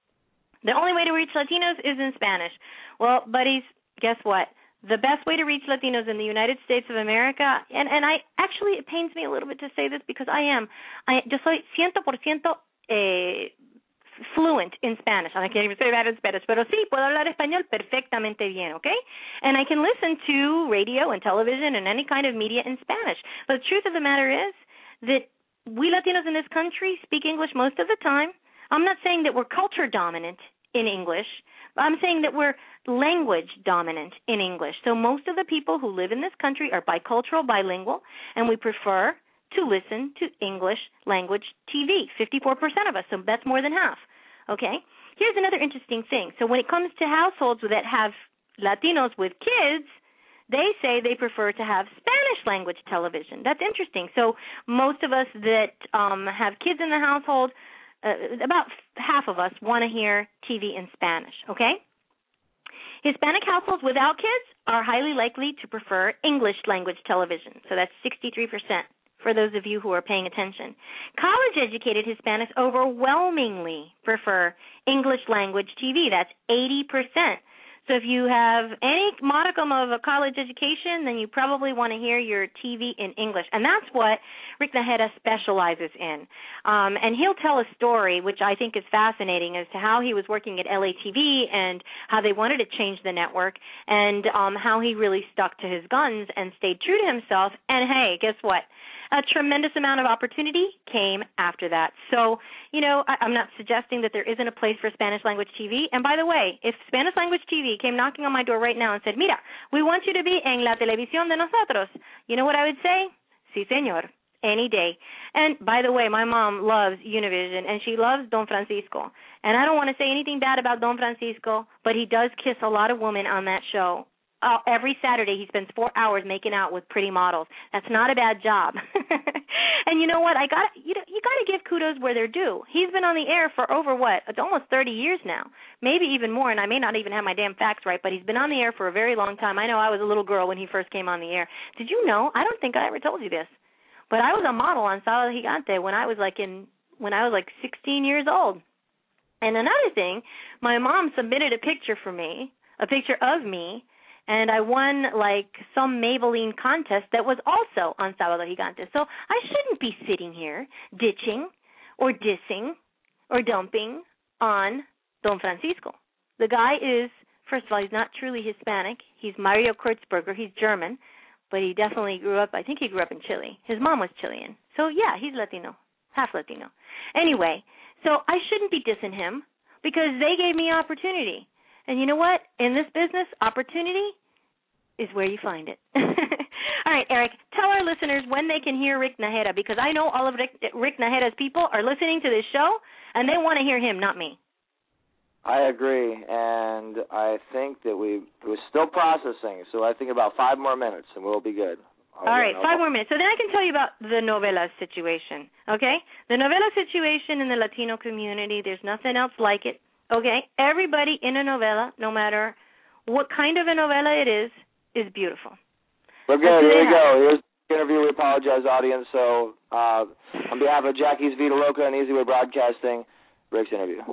is in Spanish. Well, buddies, guess what? The best way to reach Latinos in the United States of America, and I actually, it pains me a little bit to say this because yo soy 100% fluent in Spanish. I can't even say that in Spanish, pero sí, puedo hablar español perfectamente bien, okay? And I can listen to radio and television and any kind of media in Spanish. But the truth of the matter is that we Latinos in this country speak English most of the time. I'm not saying that we're culture dominant in English. I'm saying that we're language dominant in English. So most of the people who live in this country are bicultural, bilingual, and we prefer to listen to English language TV, 54% of us, so that's more than half, okay? Here's another interesting thing. So when it comes to households that have Latinos with kids, they say they prefer to have Spanish language television. That's interesting. So most of us that have kids in the household, about half of us want to hear TV in Spanish, okay? Hispanic households without kids are highly likely to prefer English language television. So that's 63% for those of you who are paying attention. College-educated Hispanics overwhelmingly prefer English language TV. That's 80%. So if you have any modicum of a college education, then you probably want to hear your TV in English. And that's what Rick Najera specializes in. And he'll tell a story, which I think is fascinating, as to how he was working at LATV and how they wanted to change the network, and how he really stuck to his guns and stayed true to himself. And, hey, guess what? A tremendous amount of opportunity came after that. So, I'm not suggesting that there isn't a place for Spanish language TV. And by the way, if Spanish language TV came knocking on my door right now and said, mira, we want you to be en la televisión de nosotros, you know what I would say? Sí, señor, any day. And by the way, my mom loves Univision, and she loves Don Francisco. And I don't want to say anything bad about Don Francisco, but he does kiss a lot of women on that show. Every Saturday he spends 4 hours making out with pretty models. That's not a bad job. And you know what? You got to give kudos where they're due. He's been on the air for over It's almost 30 years now, maybe even more. And I may not even have my damn facts right, but he's been on the air for a very long time. I know I was a little girl when he first came on the air. Did you know? I don't think I ever told you this, but I was a model on Sábado Gigante when I was like 16 years old. And another thing, my mom submitted a picture of me. And I won, some Maybelline contest that was also on Sábado Gigante. So I shouldn't be sitting here ditching or dissing or dumping on Don Francisco. The guy is, first of all, he's not truly Hispanic. He's Mario Kurtzberger. He's German, but he definitely grew up in Chile. His mom was Chilean. So, yeah, he's Latino, half Latino. Anyway, so I shouldn't be dissing him because they gave me opportunity. And you know what? In this business, opportunity is where you find it. All right, Eric, tell our listeners when they can hear Rick Najera, because I know all of Rick Najera's people are listening to this show, and they want to hear him, not me. I agree, and I think that we're still processing, so I think about 5 more minutes, and we'll be good. All right, 5 more minutes. So then I can tell you about the novela situation, okay? The novela situation in the Latino community, there's nothing else like it. Okay, everybody in a novela, no matter what kind of a novela it is beautiful. We're good. Here we go. Here's the interview. We apologize, audience. So, on behalf of Jackie's Vida Loca and Easy Way Broadcasting, Rick's interview.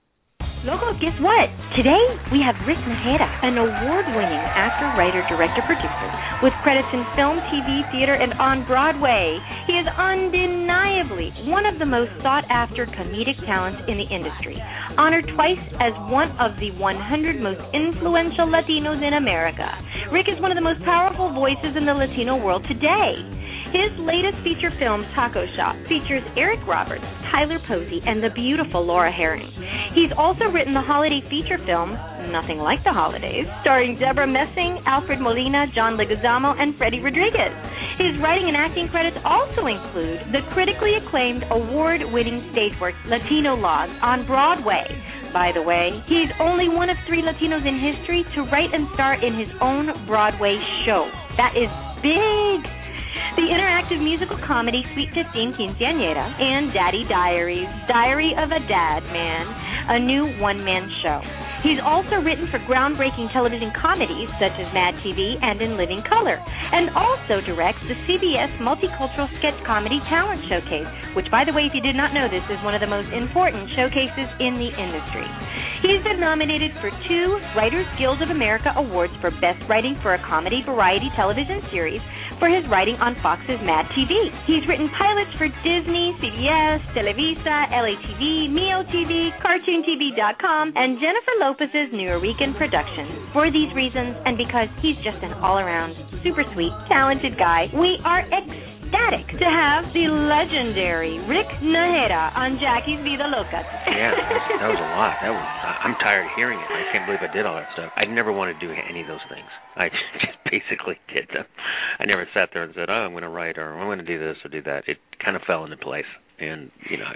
Loco, guess what? Today we have Rick Najera, an award-winning actor, writer, director, producer, with credits in film, TV, theater, and on Broadway. He is undeniably one of the most sought-after comedic talents in the industry, honored twice as one of the 100 most influential Latinos in America. Rick is one of the most powerful voices in the Latino world today. His latest feature film, Taco Shop, features Eric Roberts, Tyler Posey, and the beautiful Laura Herring. He's also written the holiday feature film, Nothing Like the Holidays, starring Deborah Messing, Alfred Molina, John Leguizamo, and Freddie Rodriguez. His writing and acting credits also include the critically acclaimed award-winning stage work, Latino Laws, on Broadway. By the way, he's only one of 3 Latinos in history to write and star in his own Broadway show. That is big. The interactive musical comedy Sweet 15 Quinceañera, and Daddy Diaries, Diary of a Dad Man, a new one-man show. He's also written for groundbreaking television comedies such as Mad TV and In Living Color, and also directs the CBS Multicultural Sketch Comedy Talent Showcase, which, by the way, if you did not know this, is one of the most important showcases in the industry. He's been nominated for 2 Writers Guild of America Awards for Best Writing for a Comedy Variety Television Series for his writing on Fox's Mad TV. He's written pilots for Disney, CBS, Televisa, LATV, MeoTV, CartoonTV.com, and Jennifer Lopez's Nuyorican Productions. For these reasons, and because he's just an all-around, super sweet, talented guy, we are ecstatic ecstatic to have the legendary Rick Najera on Jackie's Vida Loca. Yeah, that was a lot. I'm tired of hearing it. I can't believe I did all that stuff. I never wanted to do any of those things. I just basically did them. I never sat there and said, I'm going to write or I'm going to do this or do that. It kind of fell into place. And,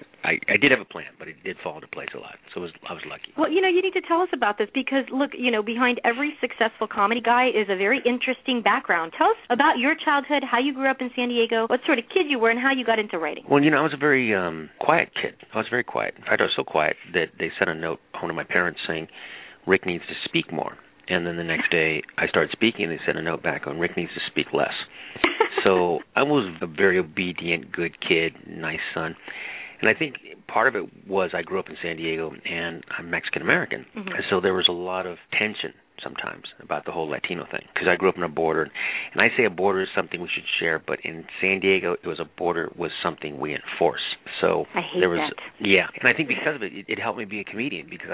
I did have a plan, but it did fall into place a lot. So I was lucky. Well, you need to tell us about this because, look, behind every successful comedy guy is a very interesting background. Tell us about your childhood, how you grew up in San Diego, what sort of kid you were, and how you got into writing. Well, I was a very quiet kid. I was very quiet. In fact, I was so quiet that they sent a note home to my parents saying, Rick needs to speak more. And then the next day I started speaking, and they sent a note back on Rick needs to speak less. So I was a very obedient, good kid, nice son. And I think part of it was I grew up in San Diego, and I'm Mexican-American. Mm-hmm. And so there was a lot of tension sometimes about the whole Latino thing because I grew up in a border. And I say a border is something we should share, but in San Diego, it was a border was something we enforce. So I hate that. Yeah. And I think because of it, it helped me be a comedian because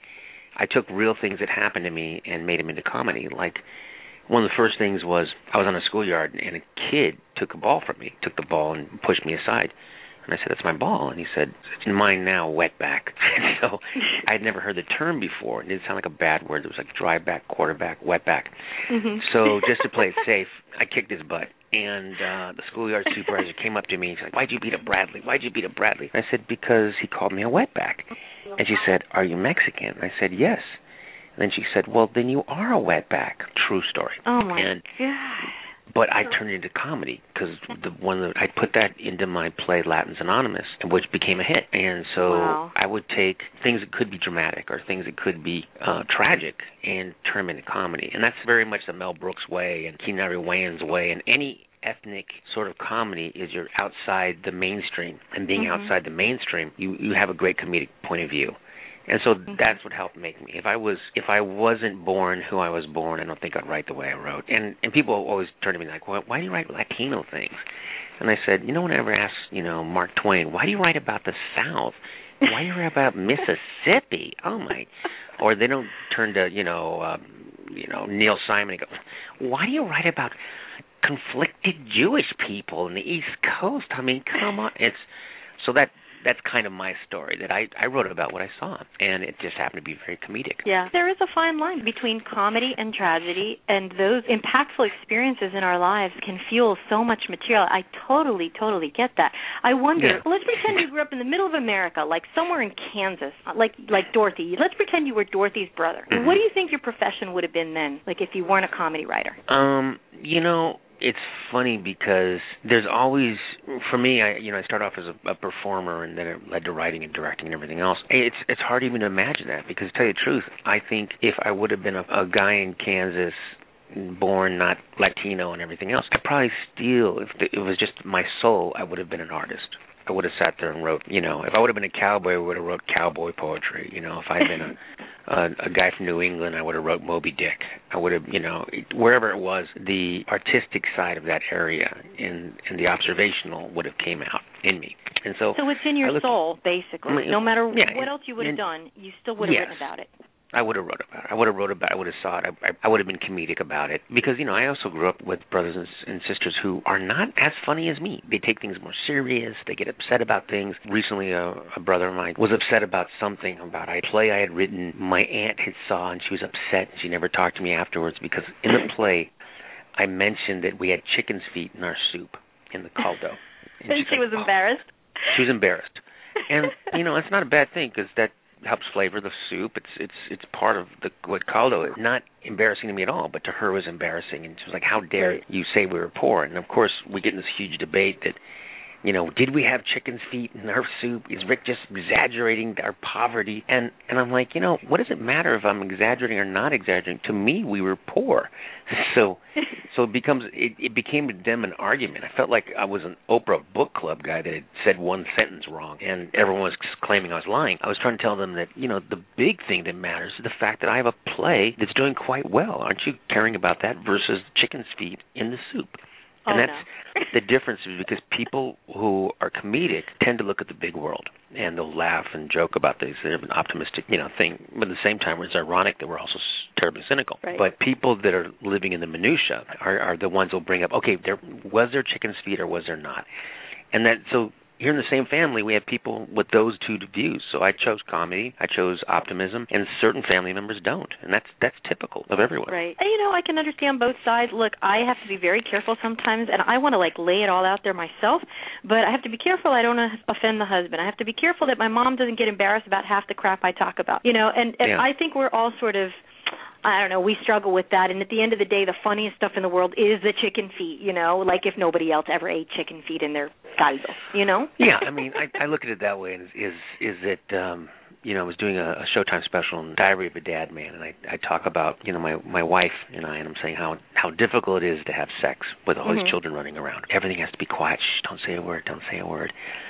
I took real things that happened to me and made them into comedy. Like one of the first things was I was on a schoolyard and a kid took a ball from me, took the ball and pushed me aside. And I said, that's my ball. And he said, it's mine now, wetback. So I had never heard the term before. It didn't sound like a bad word. It was like dry back, quarterback, wetback. Mm-hmm. So just to play it safe, I kicked his butt. And the schoolyard supervisor came up to me and said, why'd you beat up Bradley? Why'd you beat up Bradley? I said, because he called me a wetback. And she said, are you Mexican? I said, yes. And then she said, well, then you are a wetback. True story. Oh, my God. But I turned it into comedy because I put that into my play Latins Anonymous, which became a hit. And so I would take things that could be dramatic or things that could be tragic and turn them into comedy. And that's very much the Mel Brooks way and Keenan Ivory Wayans way. And any ethnic sort of comedy is you're outside the mainstream. And being outside the mainstream, you have a great comedic point of view. And so that's what helped make me. If I wasn't born who I was born, I don't think I'd write the way I wrote. And people always turn to me like, well, why do you write Latino things? And I said, whenever I ask, Mark Twain, why do you write about the South? Why do you write about Mississippi? Oh my! Or they don't turn to Neil Simon and go, why do you write about conflicted Jewish people in the East Coast? I mean, come on! That's kind of my story, that I wrote about what I saw, and it just happened to be very comedic. Yeah. There is a fine line between comedy and tragedy, and those impactful experiences in our lives can fuel so much material. I totally, totally get that. I wonder, let's pretend you grew up in the middle of America, like somewhere in Kansas, like Dorothy. Let's pretend you were Dorothy's brother. Mm-hmm. What do you think your profession would have been then, like if you weren't a comedy writer? It's funny because there's always, for me, I started off as a performer and then it led to writing and directing and everything else. It's hard even to imagine that because, to tell you the truth, I think if I would have been a guy in Kansas, born not Latino and everything else, I'd probably still, if it was just my soul, I would have been an artist. I would have sat there and wrote, if I would have been a cowboy, I would have wrote cowboy poetry. If I had been a guy from New England, I would have wrote Moby Dick. I would have, wherever it was, the artistic side of that area and the observational would have came out in me. And so it's in your soul, basically. No matter what else you would have done, you still would have written about it. I would have wrote about it. I would have saw it. I would have been comedic about it because, I also grew up with brothers and sisters who are not as funny as me. They take things more serious. They get upset about things. Recently, a brother of mine was upset about something about a play I had written. My aunt had saw, and she was upset. She never talked to me afterwards because in the play, I mentioned that we had chicken's feet in our soup in the caldo. And she was embarrassed? She was embarrassed. And, it's not a bad thing because that helps flavor the soup. It's part of what caldo is. Not embarrassing to me at all, but to her was embarrassing. And she was like, how dare you say we were poor? And, of course, we get in this huge debate that, did we have chicken's feet in our soup? Is Rick just exaggerating our poverty? And I'm like, what does it matter if I'm exaggerating or not exaggerating? To me, we were poor. So it became to them an argument. I felt like I was an Oprah book club guy that had said one sentence wrong, and everyone was claiming I was lying. I was trying to tell them that, the big thing that matters is the fact that I have a play that's doing quite well. Aren't you caring about that versus chicken's feet in the soup? And that's the difference, is because people who are comedic tend to look at the big world, and they'll laugh and joke about things. They have an optimistic, thing, but at the same time, it's ironic that we're also terribly cynical. Right. But people that are living in the minutia are the ones who'll bring up, okay, was there chicken's feet or was there not? And so here in the same family, we have people with those two views. So I chose comedy, I chose optimism, and certain family members don't. And that's typical of everyone. Right. And, I can understand both sides. Look, I have to be very careful sometimes, and I want to, lay it all out there myself, but I have to be careful I don't offend the husband. I have to be careful that my mom doesn't get embarrassed about half the crap I talk about, and I think we're all sort of, I don't know, we struggle with that, and at the end of the day, the funniest stuff in the world is the chicken feet, like if nobody else ever ate chicken feet in their caldo, Yeah, I look at it that way, is that, I was doing a Showtime special on Diary of a Dad Man, and I talk about, my wife and I'm saying how difficult it is to have sex with all these children running around. Everything has to be quiet. Shh, don't say a word, don't say a word.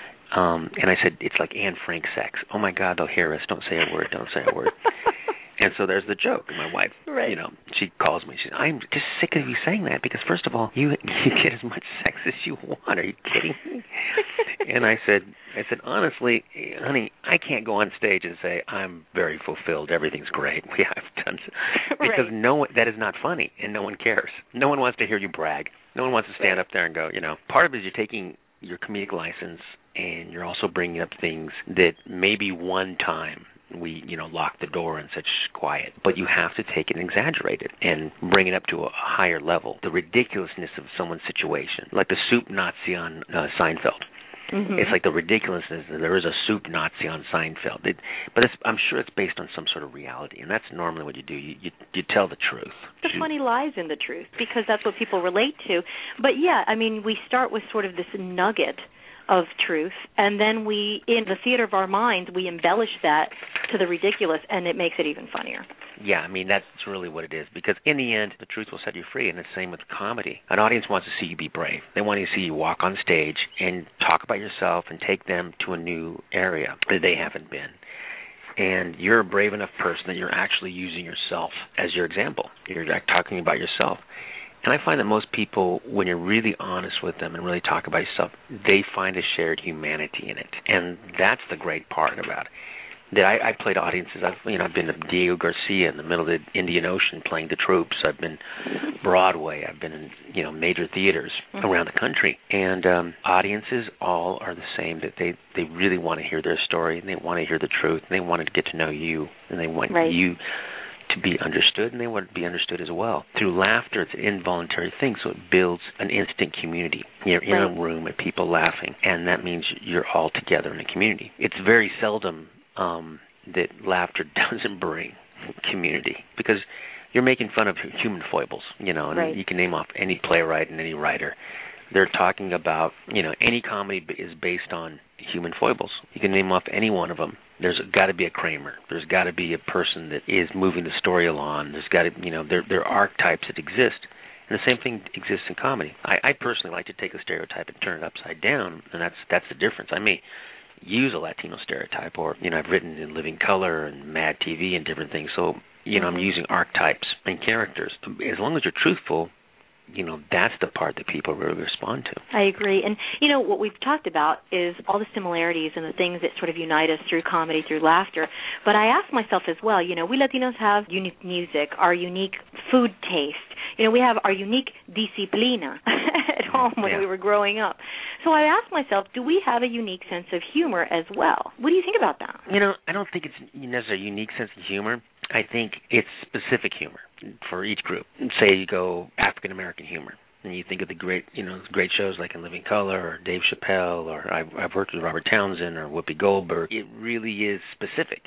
And I said, it's like Anne Frank sex. Oh, my God, they'll hear us. Don't say a word, don't say a word. And so there's the joke. And my wife, she calls me. She says, I'm just sick of you saying that because, first of all, you get as much sex as you want. Are you kidding me? And I said, honestly, honey, I can't go on stage and say, I'm very fulfilled. Everything's great. We have tons. Because that is not funny, and no one cares. No one wants to hear you brag. No one wants to stand up there and go, part of it is you're taking your comedic license and you're also bringing up things that maybe one time we, locked the door and said, shh, quiet. But you have to take it and exaggerate it and bring it up to a higher level. The ridiculousness of someone's situation, like the soup Nazi on Seinfeld. Mm-hmm. It's like the ridiculousness that there is a soup Nazi on Seinfeld. I'm sure it's based on some sort of reality, and that's normally what you do. You tell the truth. The funny lies in the truth, because that's what people relate to. But, we start with sort of this nugget of truth, and then we, in the theater of our minds, we embellish that to the ridiculous, and it makes it even funnier. Yeah, that's really what it is, because in the end, the truth will set you free, and the same with comedy. An audience wants to see you be brave. They want to see you walk on stage and talk about yourself and take them to a new area that they haven't been. And you're a brave enough person that you're actually using yourself as your example. You're talking about yourself. And I find that most people, when you're really honest with them and really talk about yourself, they find a shared humanity in it. And that's the great part about it. That I played audiences. I've been to Diego Garcia in the middle of the Indian Ocean playing the troops. I've been Broadway. I've been in major theaters around the country. And audiences all are the same. That they really want to hear their story, and they want to hear the truth, and they want to get to know you, and they want you to be understood, and they want to be understood as well. Through laughter, it's an involuntary thing, so it builds an instant community. You're in a room with people laughing, and that means you're all together in a community. It's very seldom that laughter doesn't bring community, because you're making fun of human foibles, and you can name off any playwright and any writer. They're talking about, any comedy is based on human foibles. You can name off any one of them. There's got to be a Kramer. There's got to be a person that is moving the story along. There's got to, there are archetypes that exist. And the same thing exists in comedy. I personally like to take a stereotype and turn it upside down, and that's the difference. I may use a Latino stereotype, or, I've written in Living Color and Mad TV and different things. So, I'm using archetypes and characters. As long as you're truthful, that's the part that people really respond to. I agree. And, what we've talked about is all the similarities and the things that sort of unite us through comedy, through laughter. But I ask myself as well, we Latinos have unique music, our unique food taste. We have our unique disciplina at home when we were growing up. So I ask myself, do we have a unique sense of humor as well? What do you think about that? I don't think it's necessarily a unique sense of humor. I think it's specific humor for each group. Say you go African-American humor, and you think of the great shows like In Living Color or Dave Chappelle, or I've worked with Robert Townsend or Whoopi Goldberg. It really is specific,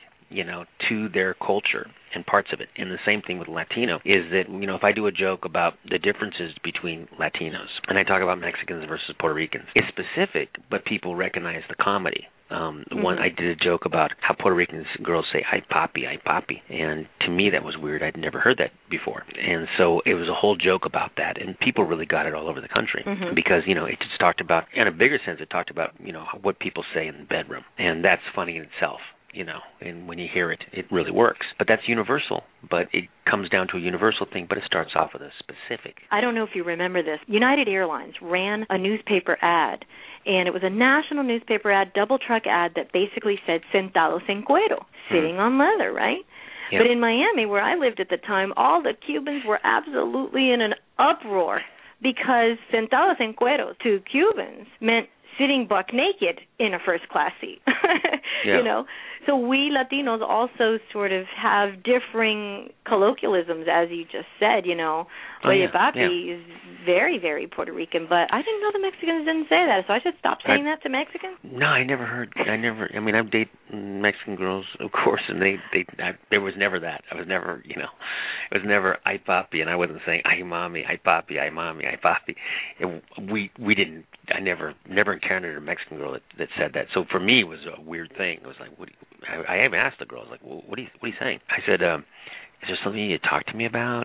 to their culture and parts of it. And the same thing with Latino is that, if I do a joke about the differences between Latinos, and I talk about Mexicans versus Puerto Ricans, it's specific, but people recognize the comedy. One, I did a joke about how Puerto Rican girls say, "Ay papi, ay papi." And to me, that was weird. I'd never heard that before. And so it was a whole joke about that. And people really got it all over the country because, it just talked about, in a bigger sense, it talked about, what people say in the bedroom. And that's funny in itself. you know, and when you hear it, it really works. But that's universal, but it comes down to a universal thing, but it starts off with a specific. I don't know if you remember this. United Airlines ran a newspaper ad, and it was a national newspaper ad, double truck ad, that basically said sentados en cuero, sitting on leather, right? Yeah. But in Miami, where I lived at the time, all the Cubans were absolutely in an uproar because sentados en cuero to Cubans meant sitting buck naked in a first-class seat, you know. So we Latinos also sort of have differing colloquialisms, as you just said, you know. Oye papi is very, very Puerto Rican, but I didn't know the Mexicans didn't say that, so I should stop saying that to Mexicans? No, I mean, I've dated Mexican girls, of course, and there was never that. I was never, you know, it was never ay papi, and I wasn't saying ay mami, ay papi, ay mami, ay papi. We didn't, I never encountered a Mexican girl that said that. So for me, it was a weird thing. It was like, I even asked the girl, I was like, well, what are you saying? I said, is there something you talk to me about?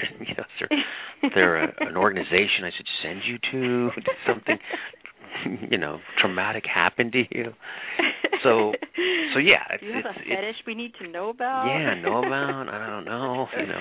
Is there an organization I should send you to? Did something, you know, traumatic happen to you? So yeah. Do you have a fetish we need to know about? Yeah, know about? I don't know, you know.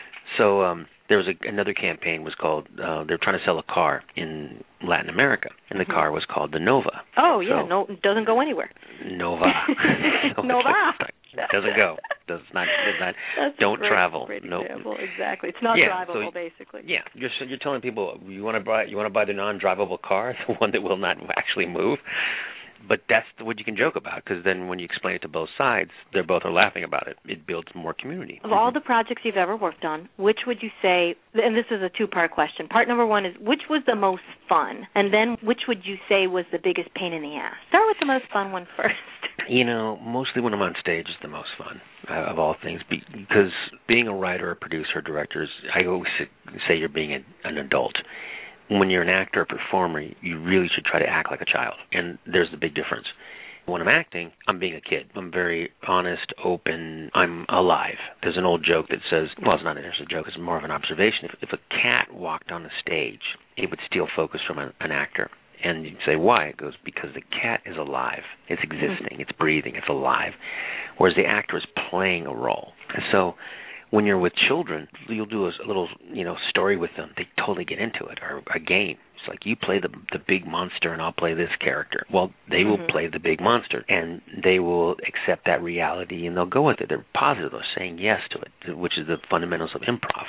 So there was another campaign was called, they're trying to sell a car in Latin America, and the car was called the Nova. Oh, yeah, no, it doesn't go anywhere. Nova. Nova. Doesn't go. Does not. Don't travel. No. Example. Exactly. It's not drivable, basically. Yeah, you're telling people you want to buy the non-drivable car, the one that will not actually move. But that's what you can joke about, because then when you explain it to both sides, they both are laughing about it. It builds more community. Of all the projects you've ever worked on, which would you say, and this is a two-part question, part number one is, which was the most fun? And then which would you say was the biggest pain in the ass? Start with the most fun one first. You know, mostly when I'm on stage is the most fun, of all things, because being a writer, a producer, a director, I always say you're being an adult. When you're an actor or performer, you really should try to act like a child, and there's the big difference. When I'm acting, I'm being a kid. I'm very honest, open, I'm alive. There's an old joke that says, well, it's not a joke, it's more of an observation. If a cat walked on the stage, it would steal focus from an actor. And you'd say, why? It goes, because the cat is alive. It's existing, it's breathing, it's alive. Whereas the actor is playing a role. And so when you're with children, you'll do a little, you know, story with them. They totally get into it, or a game. It's like you play the big monster and I'll play this character. Well, they will play the big monster, and they will accept that reality, and they'll go with it. They're positive. They're saying yes to it, which is the fundamentals of improv.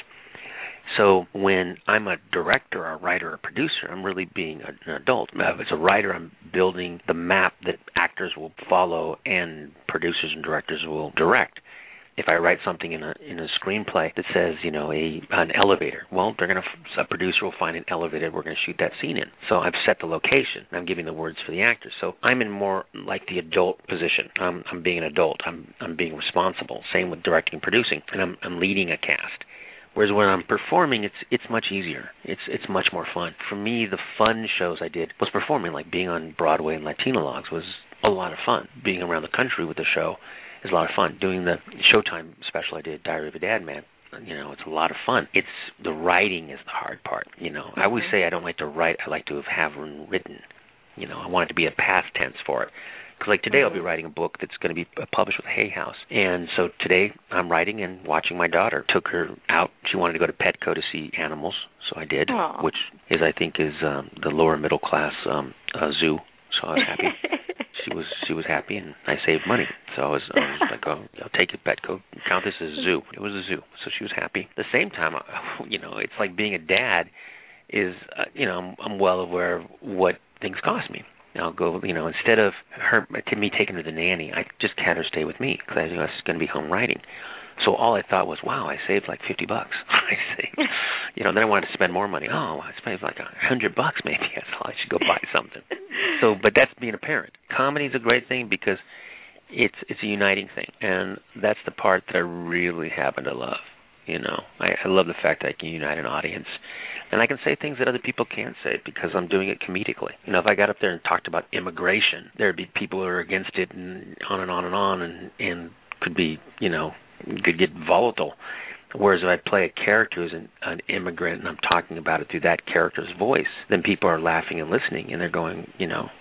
So when I'm a director, a writer, a producer, I'm really being an adult. As a writer, I'm building the map that actors will follow and producers and directors will direct. If I write something in a screenplay that says, you know, an elevator, well, a producer will find an elevator we're going to shoot that scene in. So I've set the location. I'm giving the words for the actors. So I'm in more like the adult position. I'm being an adult. I'm being responsible. Same with directing and producing, and I'm leading a cast. Whereas when I'm performing, it's much easier. It's much more fun. For me, the fun shows I did was performing, like being on Broadway and Latina-Logs was a lot of fun. Being around the country with the show is a lot of fun. Doing the Showtime special I did, Diary of a Dad Man, you know, it's a lot of fun. It's the writing is the hard part, you know. I always say I don't like to write. I like to have written. You know, I want it to be a past tense for it. Because like today I'll be writing a book that's going to be published with Hay House. And so today I'm writing and watching my daughter. Took her out. She wanted to go to Petco to see animals, so I did, which is I think is the lower middle class zoo. So I was happy. She was happy, and I saved money. So I was like, oh, I'll take it, Petco. Count this as a zoo. It was a zoo. So she was happy. At the same time, you know, it's like being a dad is, you know, I'm well aware of what things cost me. I'll go, you know, instead of me taking her to the nanny, I just had her stay with me because I was going to be home writing. So all I thought was, wow, I saved like $50. I saved, you know. Then I wanted to spend more money. Oh, I spent like $100 maybe. I should go buy something. So, but that's being a parent. Comedy is a great thing because it's a uniting thing, and that's the part that I really happen to love. You know, I love the fact that I can unite an audience. And I can say things that other people can't say because I'm doing it comedically. You know, if I got up there and talked about immigration, there'd be people who are against it and on and on and on, and could be, you know, could get volatile. Whereas if I play a character who's an immigrant and I'm talking about it through that character's voice, then people are laughing and listening, and they're going, you know,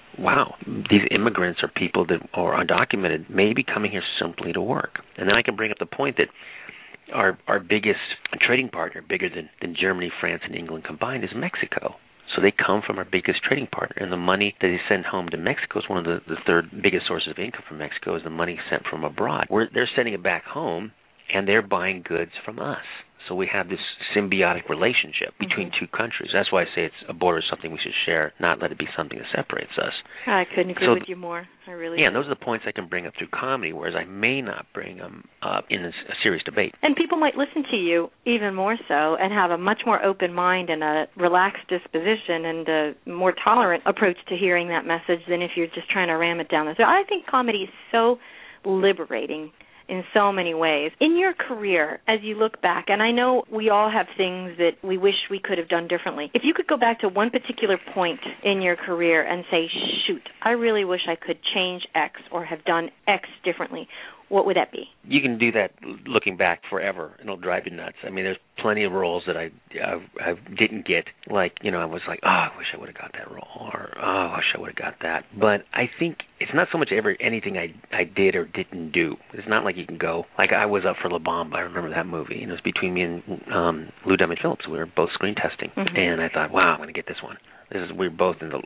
wow, these immigrants are people that are undocumented, maybe coming here simply to work. And then I can bring up the point that our biggest trading partner, bigger than Germany, France, and England combined, is Mexico. So they come from our biggest trading partner, and the money that they send home to Mexico is one of the third biggest sources of income from Mexico is the money sent from abroad. They're sending it back home, and they're buying goods from us. So we have this symbiotic relationship between two countries. That's why I say a border is something we should share, not let it be something that separates us. I couldn't agree with you more. I really and those are the points I can bring up through comedy, whereas I may not bring them up in a serious debate. And people might listen to you even more so and have a much more open mind and a relaxed disposition and a more tolerant approach to hearing that message than if you're just trying to ram it down their throat. I think comedy is so liberating in so many ways. In your career, as you look back, and I know we all have things that we wish we could have done differently, if you could go back to one particular point in your career and say, shoot, I really wish I could change X or have done X differently, what would that be? You can do that looking back forever, and it'll drive you nuts. I mean, there's plenty of roles that I didn't get. Like, I was like, I wish I would have got that role, or I wish I would have got that. But I think it's not so much anything I did or didn't do. It's not like you can go, like I was up for La Bombe. I remember that movie, and it was between me and Lou Diamond Phillips. We were both screen testing, and I thought, wow, I'm going to get this one. We were both in the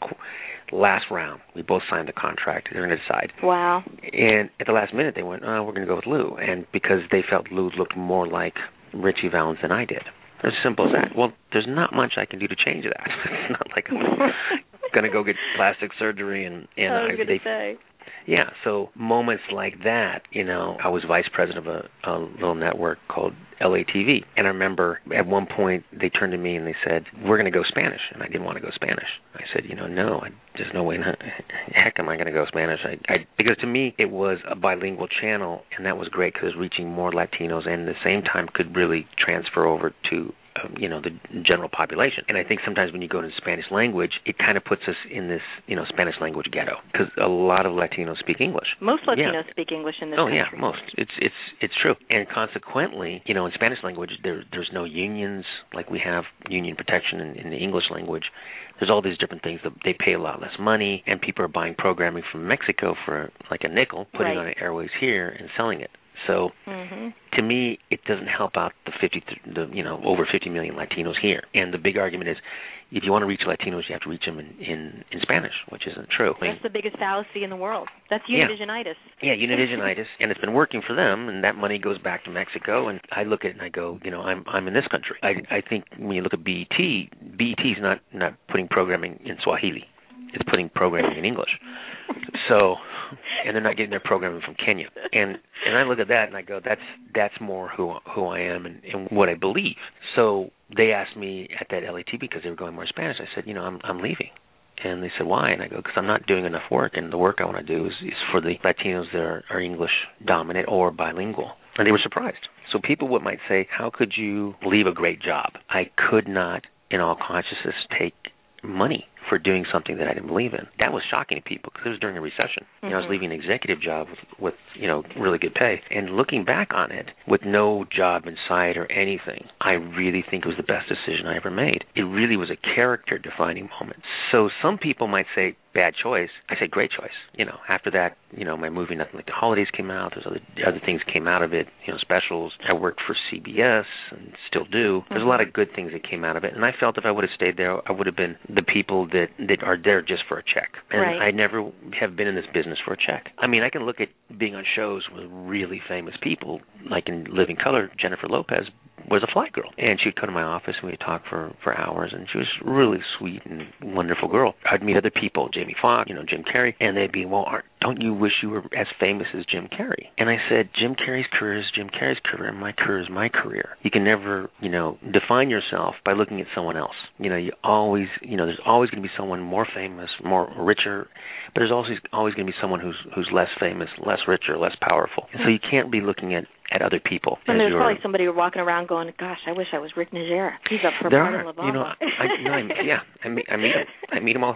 last round. We both signed the contract. They're going to decide. Wow. And at the last minute, they went, we're going to go with Lou. And because they felt Lou looked more like Richie Valens than I did. It's as simple as that. Well, there's not much I can do to change that. It's not like I'm going to go get plastic surgery. And I was going to say. Yeah, so moments like that, I was vice president of a little network called LATV. And I remember at one point they turned to me and they said, we're going to go Spanish. And I didn't want to go Spanish. I said, no, there's no way in heck am I going to go Spanish. Because to me it was a bilingual channel, and that was great because it was reaching more Latinos and at the same time could really transfer over to the general population. And I think sometimes when you go to Spanish language, it kind of puts us in this, Spanish language ghetto because a lot of Latinos speak English. Most Latinos speak English in this country. Oh, yeah, most. It's true. And consequently, in Spanish language, there's no unions like we have union protection in the English language. There's all these different things that they pay a lot less money, and people are buying programming from Mexico for like a nickel, putting on airways here and selling it. So, to me, it doesn't help out over 50 million Latinos here. And the big argument is, if you want to reach Latinos, you have to reach them in Spanish, which isn't true. That's the biggest fallacy in the world. That's univisionitis. Yeah, univisionitis, and it's been working for them, and that money goes back to Mexico. And I look at it and I go, I'm in this country. I think when you look at BET is not putting programming in Swahili. It's putting programming in English. So, and they're not getting their programming from Kenya. And I look at that and I go, that's more who I am and what I believe. So they asked me at that LATV because they were going more Spanish. I said, I'm leaving. And they said, why? And I go, because I'm not doing enough work, and the work I want to do is for the Latinos that are English dominant or bilingual. And they were surprised. So people might say, how could you leave a great job? I could not, in all consciousness, take money for doing something that I didn't believe in. That was shocking to people because it was during a recession. I was leaving an executive job with really good pay. And looking back on it, with no job in sight or anything, I really think it was the best decision I ever made. It really was a character-defining moment. So some people might say, bad choice. I say great choice. After that, my movie Nothing Like the Holidays came out. There's other things came out of it, specials. I worked for CBS and still do. There's a lot of good things that came out of it. And I felt if I would have stayed there, I would have been the people that are there just for a check. And I never have been in this business for a check. I mean, I can look at being on shows with really famous people, like in Living Color, Jennifer Lopez was a fly girl. And she'd come to my office and we'd talk for hours, and she was a really sweet and wonderful girl. I'd meet other people, Jamie Foxx, Jim Carrey, and they'd be, well, don't you wish you were as famous as Jim Carrey? And I said, Jim Carrey's career is Jim Carrey's career, and my career is my career. You can never, define yourself by looking at someone else. You always, there's always going to be someone more famous, more richer, but there's always going to be someone who's less famous, less richer, less powerful. And so you can't be looking at other people. And there's probably somebody walking around going, gosh, I wish I was Rick Najera. He's up for part of La Bombe. I meet him all the time.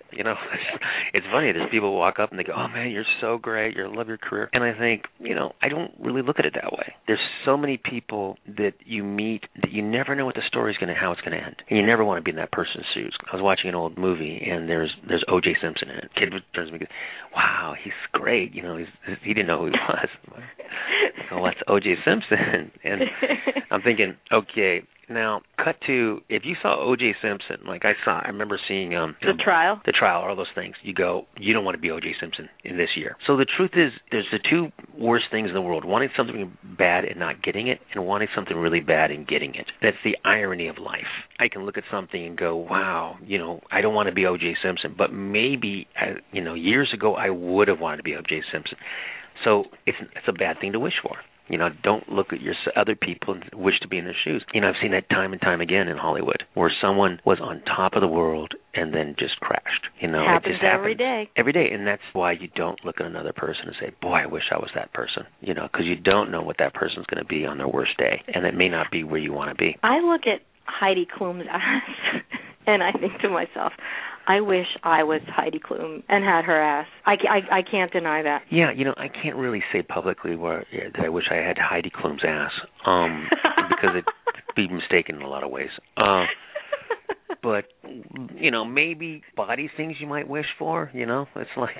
You know, it's funny. There's people who walk up and they go, "Oh man, you're so great. I love your career." And I think, I don't really look at it that way. There's so many people that you meet that you never know what the story's how it's going to end, and you never want to be in that person's shoes. I was watching an old movie, and there's O.J. Simpson in it. Kid turns to me and goes, "Wow, he's great." He didn't know who he was. Well, that's O.J. Simpson, and I'm thinking, okay. Now, cut to, if you saw O.J. Simpson, I remember seeing the trial, all those things. You go, you don't want to be O.J. Simpson in this year. So the truth is, there's the two worst things in the world: wanting something bad and not getting it, and wanting something really bad and getting it. That's the irony of life. I can look at something and go, wow, I don't want to be O.J. Simpson, but maybe, years ago I would have wanted to be O.J. Simpson. So it's a bad thing to wish for. Don't look at other people and wish to be in their shoes. I've seen that time and time again in Hollywood, where someone was on top of the world and then just crashed. Happens it just every day. Every day, and that's why you don't look at another person and say, boy, I wish I was that person, because you don't know what that person's going to be on their worst day, and it may not be where you want to be. I look at Heidi Klum's ass, and I think to myself, I wish I was Heidi Klum and had her ass. I can't deny that. Yeah, I can't really say publicly that I wish I had Heidi Klum's ass, because it'd be mistaken in a lot of ways. But, maybe body things you might wish for, it's like,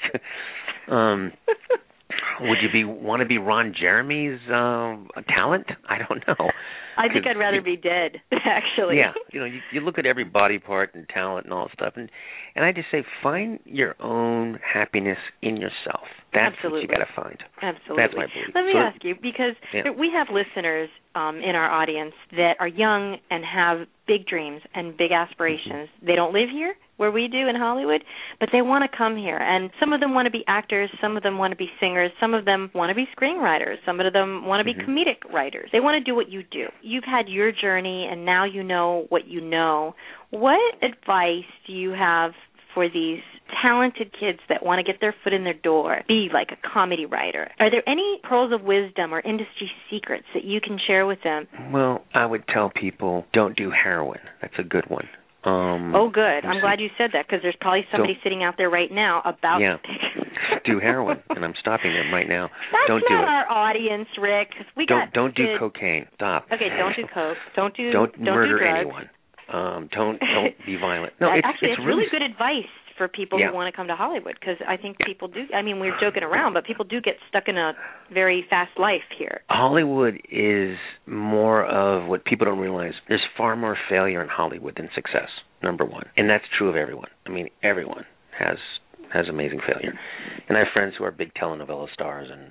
would you want to be Ron Jeremy's talent? I don't know. I think I'd rather be dead, actually. Yeah, you look at every body part and talent and all that stuff, and I just say find your own happiness in yourself. That's Absolutely. what you got to find. Absolutely. That's my belief. Let me ask you, because we have listeners in our audience that are young and have big dreams and big aspirations. Mm-hmm. They don't live here where we do in Hollywood, but they want to come here. And some of them want to be actors, some of them want to be singers, some of them want to be screenwriters, some of them want to be comedic writers. They want to do what you do. You've had your journey, and now you know what you know. What advice do you have for these talented kids that want to get their foot in their door, be like a comedy writer? Are there any pearls of wisdom or industry secrets that you can share with them? Well, I would tell people, don't do heroin. That's a good one. Oh, good. I'm glad you said that, because there's probably somebody sitting out there right now about to pick. Do heroin, and I'm stopping them right now. That's don't not do it. our audience, Rick. Don't do cocaine. Stop. Okay, don't do coke. Don't murder do drugs. anyone. Don't be violent. No, it's really good advice for people who want to come to Hollywood, because I think people do. I mean, we're joking around, but people do get stuck in a very fast life here. Hollywood is more of what people don't realize. There's far more failure in Hollywood than success, number one. And that's true of everyone. I mean, everyone has amazing failure. And I have friends who are big telenovela stars and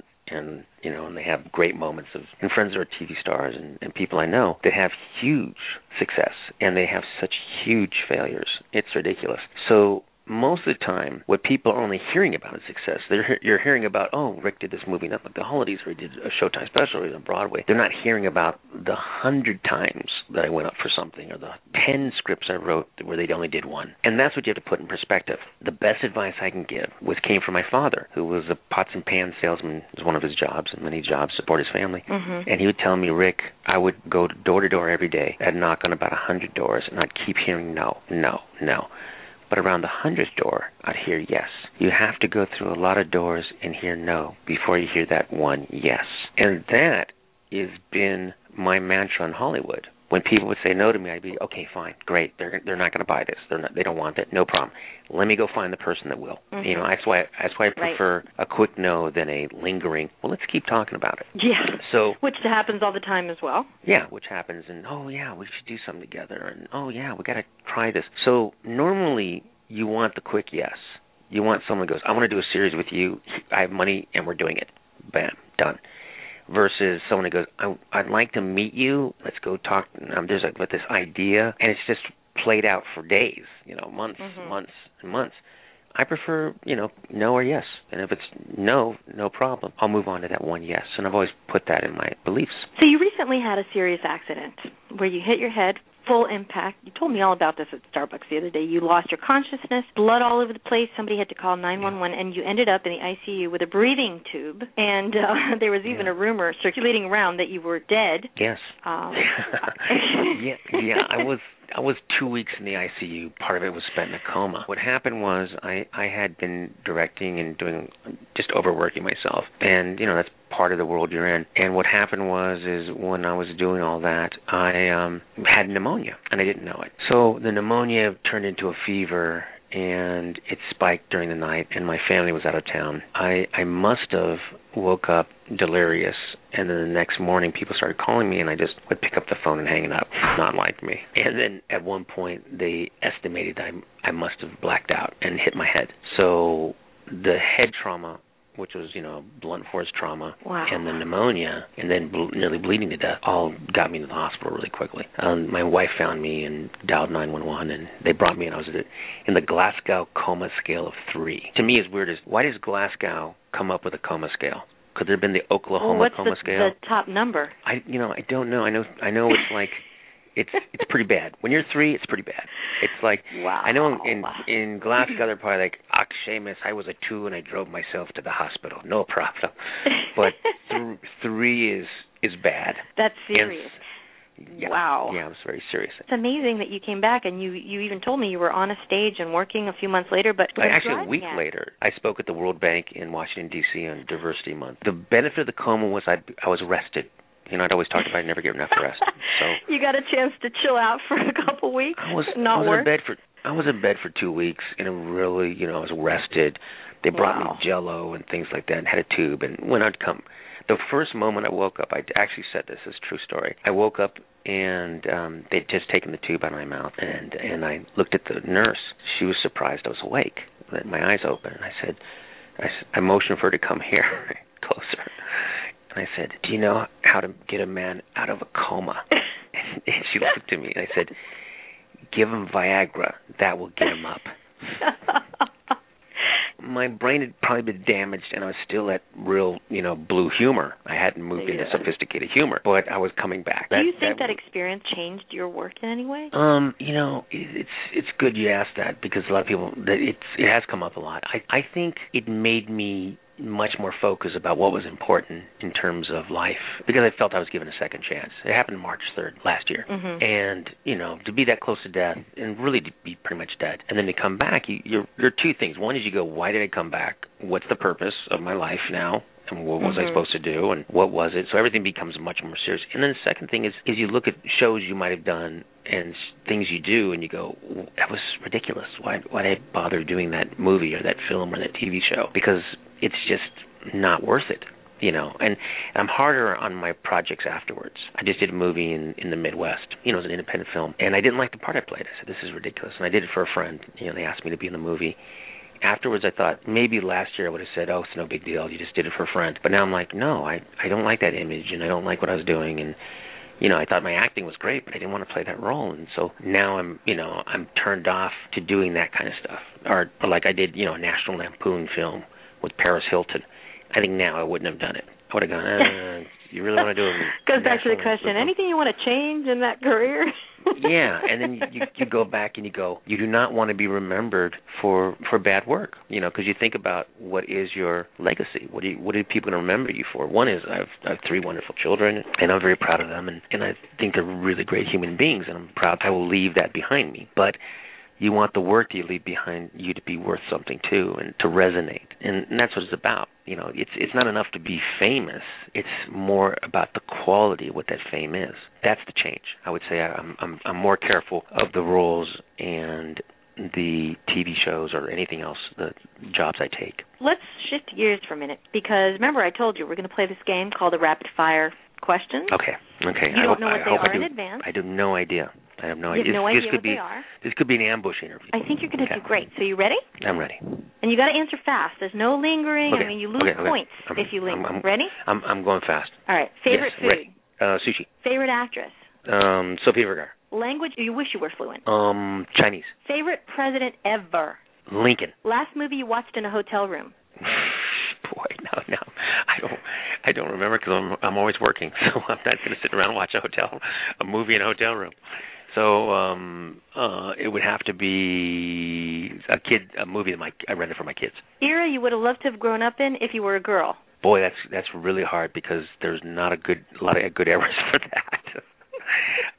they have great moments and friends who are TV stars and people I know that have huge success, and they have such huge failures. It's ridiculous. So most of the time, what people are only hearing about is success. You're hearing about, oh, Rick did this movie, not like the holidays, or he did a Showtime special, or he was on Broadway. They're not hearing about the 100 times that I went up for something, or the 10 scripts I wrote where they only did one. And that's what you have to put in perspective. The best advice I can give came from my father, who was a pots and pans salesman. It was one of his jobs, and many jobs to support his family. Mm-hmm. And he would tell me, Rick, I would go door to door every day. I'd knock on about 100 doors, and I'd keep hearing no, no, no. But around the 100th door, I'd hear yes. You have to go through a lot of doors and hear no before you hear that one yes. And that has been my mantra in Hollywood. When people would say no to me, I'd be, okay, fine, great. They're not going to buy this. They don't want it. No problem. Let me go find the person that will. Mm-hmm. That's why I prefer a quick no than a lingering, well, let's keep talking about it. Yeah. So, which happens all the time as well. Yeah, which happens, and oh yeah, we should do something together, and oh yeah, we got to try this. So normally you want the quick yes. You want someone who goes, I want to do a series with you. I have money, and we're doing it. Bam, done. Versus someone who goes, I'd like to meet you. Let's go talk. There's this idea, and it's just played out for days, months, months, and months. I prefer, no or yes. And if it's no problem. I'll move on to that one yes. And I've always put that in my beliefs. So you recently had a serious accident where you hit your head, full impact. You told me all about this at Starbucks the other day. You lost your consciousness, blood all over the place. Somebody had to call 911, and you ended up in the ICU with a breathing tube. And there was even a rumor circulating around that you were dead. Yes. Yeah. I was was 2 weeks in the ICU. Part of it was spent in a coma. What happened was I had been directing and doing, just overworking myself. And, that's part of the world you're in. And what happened is when I was doing all that, I had pneumonia, and I didn't know it. So the pneumonia turned into a fever, and it spiked during the night, and my family was out of town. I must have woke up delirious, and then the next morning people started calling me, and I just would pick up the phone and hang it up. Not like me. And then at one point they estimated I must have blacked out and hit my head. So the head trauma, which was, blunt force trauma, wow, and the pneumonia, and then nearly bleeding to death, all got me to the hospital really quickly. My wife found me and dialed 911, and they brought me in. I was in the Glasgow coma scale of 3. To me, as weird as, why does Glasgow come up with a coma scale? Could there have been the Oklahoma coma scale? What's the top number? I don't know. I know it's like, it's pretty bad. When you're 3, it's pretty bad. It's like, wow. I know in Glasgow they're probably like, Seamus, I was a 2 and I drove myself to the hospital. No problem. But 3 is bad. That's serious. Yeah, wow. Yeah, I was very serious. It's amazing that you came back, and you even told me you were on a stage and working a few months later. But actually, a week later, I spoke at the World Bank in Washington, D.C. on Diversity Month. The benefit of the coma was I was rested. I'd always talked about I'd never get enough rest. So you got a chance to chill out for a couple weeks. I was in bed for 2 weeks, and really, I was rested. They brought me Jell-O and things like that, and had a tube. And when I'd come, the first moment I woke up, I actually said this is a true story. I woke up and they'd just taken the tube out of my mouth, and I looked at the nurse. She was surprised I was awake. My eyes open, and I motioned for her to come here closer. And I said, do you know how to get a man out of a coma? And she looked at me, and I said, give him Viagra. That will get him up. My brain had probably been damaged, and I was still at real, blue humor. I hadn't moved into sophisticated humor, but I was coming back. Do you think that experience changed your work in any way? It's good you asked that, because a lot of people, it has come up a lot. I think it made me much more focused about what was important in terms of life, because I felt I was given a second chance. It happened March 3rd last year. Mm-hmm. And, to be that close to death, and really to be pretty much dead, and then to come back, you're two things. One is you go, why did I come back? What's the purpose of my life now? And what was I supposed to do? And what was it? So everything becomes much more serious. And then the second thing is you look at shows you might have done and things you do, and you go, that was ridiculous. Why did I bother doing that movie or that film or that TV show? Because it's just not worth it, And I'm harder on my projects afterwards. I just did a movie in the Midwest. It was an independent film, and I didn't like the part I played. I said, this is ridiculous. And I did it for a friend. They asked me to be in the movie. Afterwards, I thought maybe last year I would have said, oh, it's no big deal. You just did it for a friend. But now I'm like, no, I don't like that image, and I don't like what I was doing. And, I thought my acting was great, but I didn't want to play that role. And so now I'm turned off to doing that kind of stuff. Or like I did, a National Lampoon film with Paris Hilton. I think now I wouldn't have done it. I would have gone, you really want to do it? Goes back to the question, anything you want to change in that career? Yeah, and then you go back and you go, you do not want to be remembered for bad work, because you think about what is your legacy. What are people going to remember you for? One is I have 3 wonderful children, and I'm very proud of them, and I think they're really great human beings, and I'm proud I will leave that behind me. But you want the work that you leave behind you to be worth something too, and to resonate, and that's what it's about. It's not enough to be famous. It's more about the quality of what that fame is. That's the change. I would say I'm more careful of the roles and the TV shows or anything else, the jobs I take. Let's shift gears for a minute, because remember I told you we're going to play this game called the Rapid Fire Questions. Okay. You don't know what they are in advance. I have no idea. I have no idea. You have no idea what they are. This could be an ambush interview. I think you're going to do great. So you ready? I'm ready. And you got to answer fast. There's no lingering. Okay. You lose points if you linger. Ready? I'm going fast. All right. Favorite food? Ready. Sushi. Favorite actress? Sofia Vergara. Language you wish you were fluent? Chinese. Favorite president ever? Lincoln. Last movie you watched in a hotel room? Boy, no. I don't remember, because I'm always working, so I'm not going to sit around and watch a movie in a hotel room. So it would have to be a movie that I rented for my kids. Era you would have loved to have grown up in if you were a girl? Boy, that's really hard, because there's not a lot of good eras for that.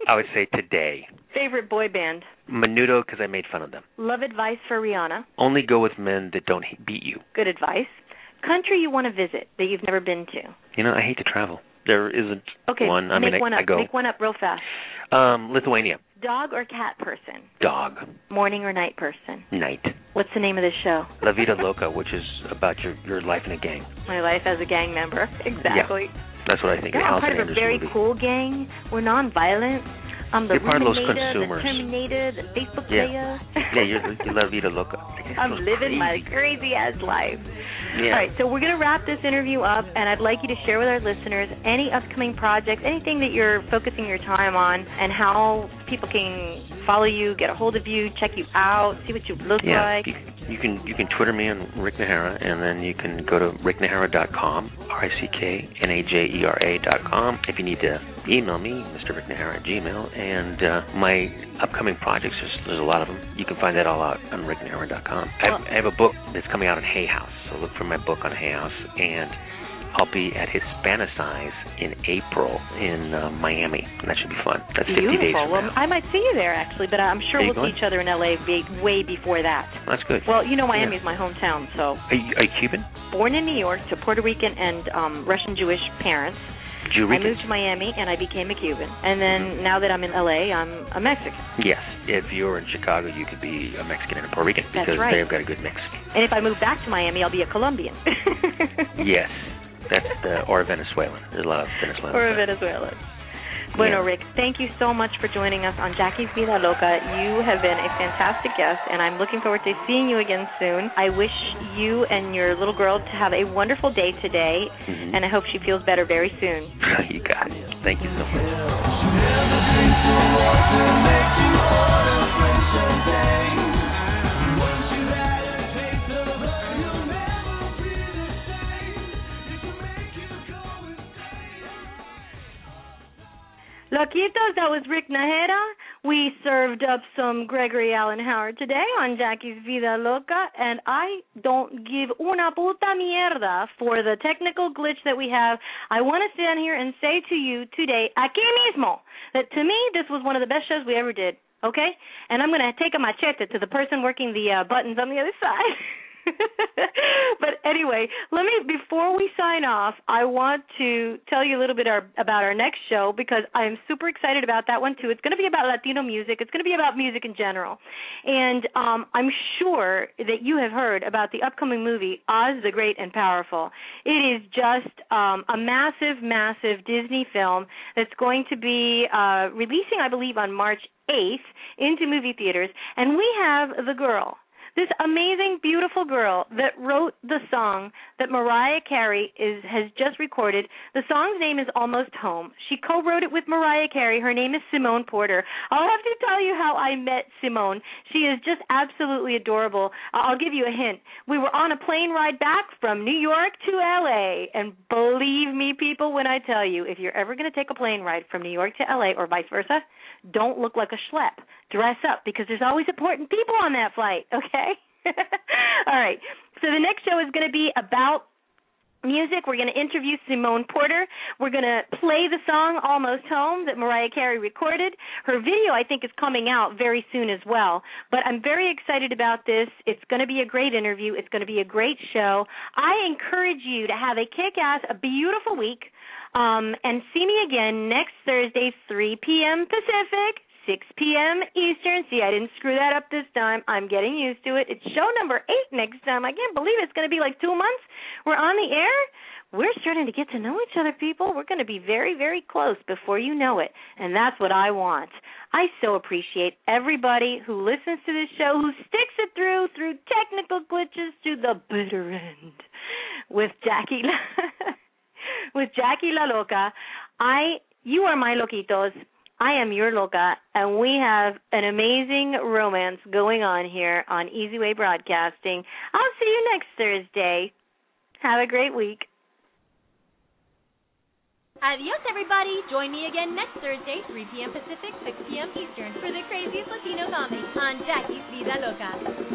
I would say Today. Favorite boy band? Menudo, because I made fun of them. Love advice for Rihanna? Only go with men that don't beat you. Good advice. Country you want to visit that you've never been to? You know, I hate to travel. There isn't one. I make one up. I go. Make one up real fast. Lithuania. Dog or cat person? Dog. Morning or night person? Night. What's the name of this show? La Vida Loca, which is about your life in a gang. My life as a gang member. Exactly. Yeah, that's what I think. I'm part of a very cool gang. We're non-violent. I'm the You're part of those consumers. The Terminator, the Facebook player. Yeah, you're La Vida Loca. I'm living my crazy-ass life. Yeah. All right, so we're going to wrap this interview up, and I'd like you to share with our listeners any upcoming projects, anything that you're focusing your time on, and how people can follow you, get a hold of you, check you out, see what you look like. You can Twitter me on Rick Najera, and then you can go to ricknajera.com, RickNajera.com. If you need to email me, Mr. Rick Najera at Gmail, and my upcoming projects, there's a lot of them. You can find that all out on ricknajera.com. I have a book that's coming out on Hay House, so look for my book on Hay House, and I'll be at Hispanicize in April in Miami, and that should be fun. That's 50 days from now. Well, I might see you there, actually, but I'm sure we'll see each other in L.A. way before that. That's good. Well, you know Miami is my hometown, so. Are you Cuban? Born in New York to Puerto Rican and Russian-Jewish parents. I moved to Miami, and I became a Cuban. And then now that I'm in L.A., I'm a Mexican. Yes. If you're in Chicago, you could be a Mexican and a Puerto Rican because they've got a good mix. And if I move back to Miami, I'll be a Colombian. Yes. Or a Venezuelan. There's a lot of Venezuelans. Or a Venezuelan. Bueno, Rick, thank you so much for joining us on Jackie's Vida Loca. You have been a fantastic guest, and I'm looking forward to seeing you again soon. I wish you and your little girl to have a wonderful day today, and I hope she feels better very soon. You got it. Thank you so much. Loquitos, that was Rick Najera. We served up some Gregory Allen Howard today on Jackie's Vida Loca, and I don't give una puta mierda for the technical glitch that we have. I want to stand here and say to you today, aquí mismo, that to me this was one of the best shows we ever did, okay? And I'm going to take a machete to the person working the buttons on the other side. But anyway, before we sign off, I want to tell you a little bit about our next show because I'm super excited about that one too. It's going to be about Latino music. It's going to be about music in general. And I'm sure that you have heard about the upcoming movie, Oz the Great and Powerful. It is just a massive, massive Disney film that's going to be releasing, I believe, on March 8th into movie theaters. And we have the girl, this amazing, beautiful girl that wrote the song that Mariah Carey has just recorded. The song's name is Almost Home. She co-wrote it with Mariah Carey. Her name is Simone Porter. I'll have to tell you how I met Simone. She is just absolutely adorable. I'll give you a hint. We were on a plane ride back from New York to L.A., and believe me, people, when I tell you, if you're ever going to take a plane ride from New York to L.A. or vice versa, don't look like a schlep. Dress up, because there's always important people on that flight, okay? All right. So the next show is going to be about music. We're going to interview Simone Porter. We're going to play the song Almost Home that Mariah Carey recorded. Her video, I think, is coming out very soon as well. But I'm very excited about this. It's going to be a great interview. It's going to be a great show. I encourage you to have a kick-ass, a beautiful week, and see me again next Thursday, 3 p.m. Pacific, 6 p.m. Eastern. See, I didn't screw that up this time. I'm getting used to it. It's show number 8 next time. I can't believe it's going to be like 2 months. We're on the air. We're starting to get to know each other, people. We're going to be very, very close before you know it, and that's what I want. I so appreciate everybody who listens to this show, who sticks it through technical glitches to the bitter end with Jackie La Loca. You are my loquitos. I am your loca, and we have an amazing romance going on here on Easy Way Broadcasting. I'll see you next Thursday. Have a great week. Adios, everybody. Join me again next Thursday, 3 p.m. Pacific, 6 p.m. Eastern, for the craziest Latino comedy on Jackie's Vida Loca.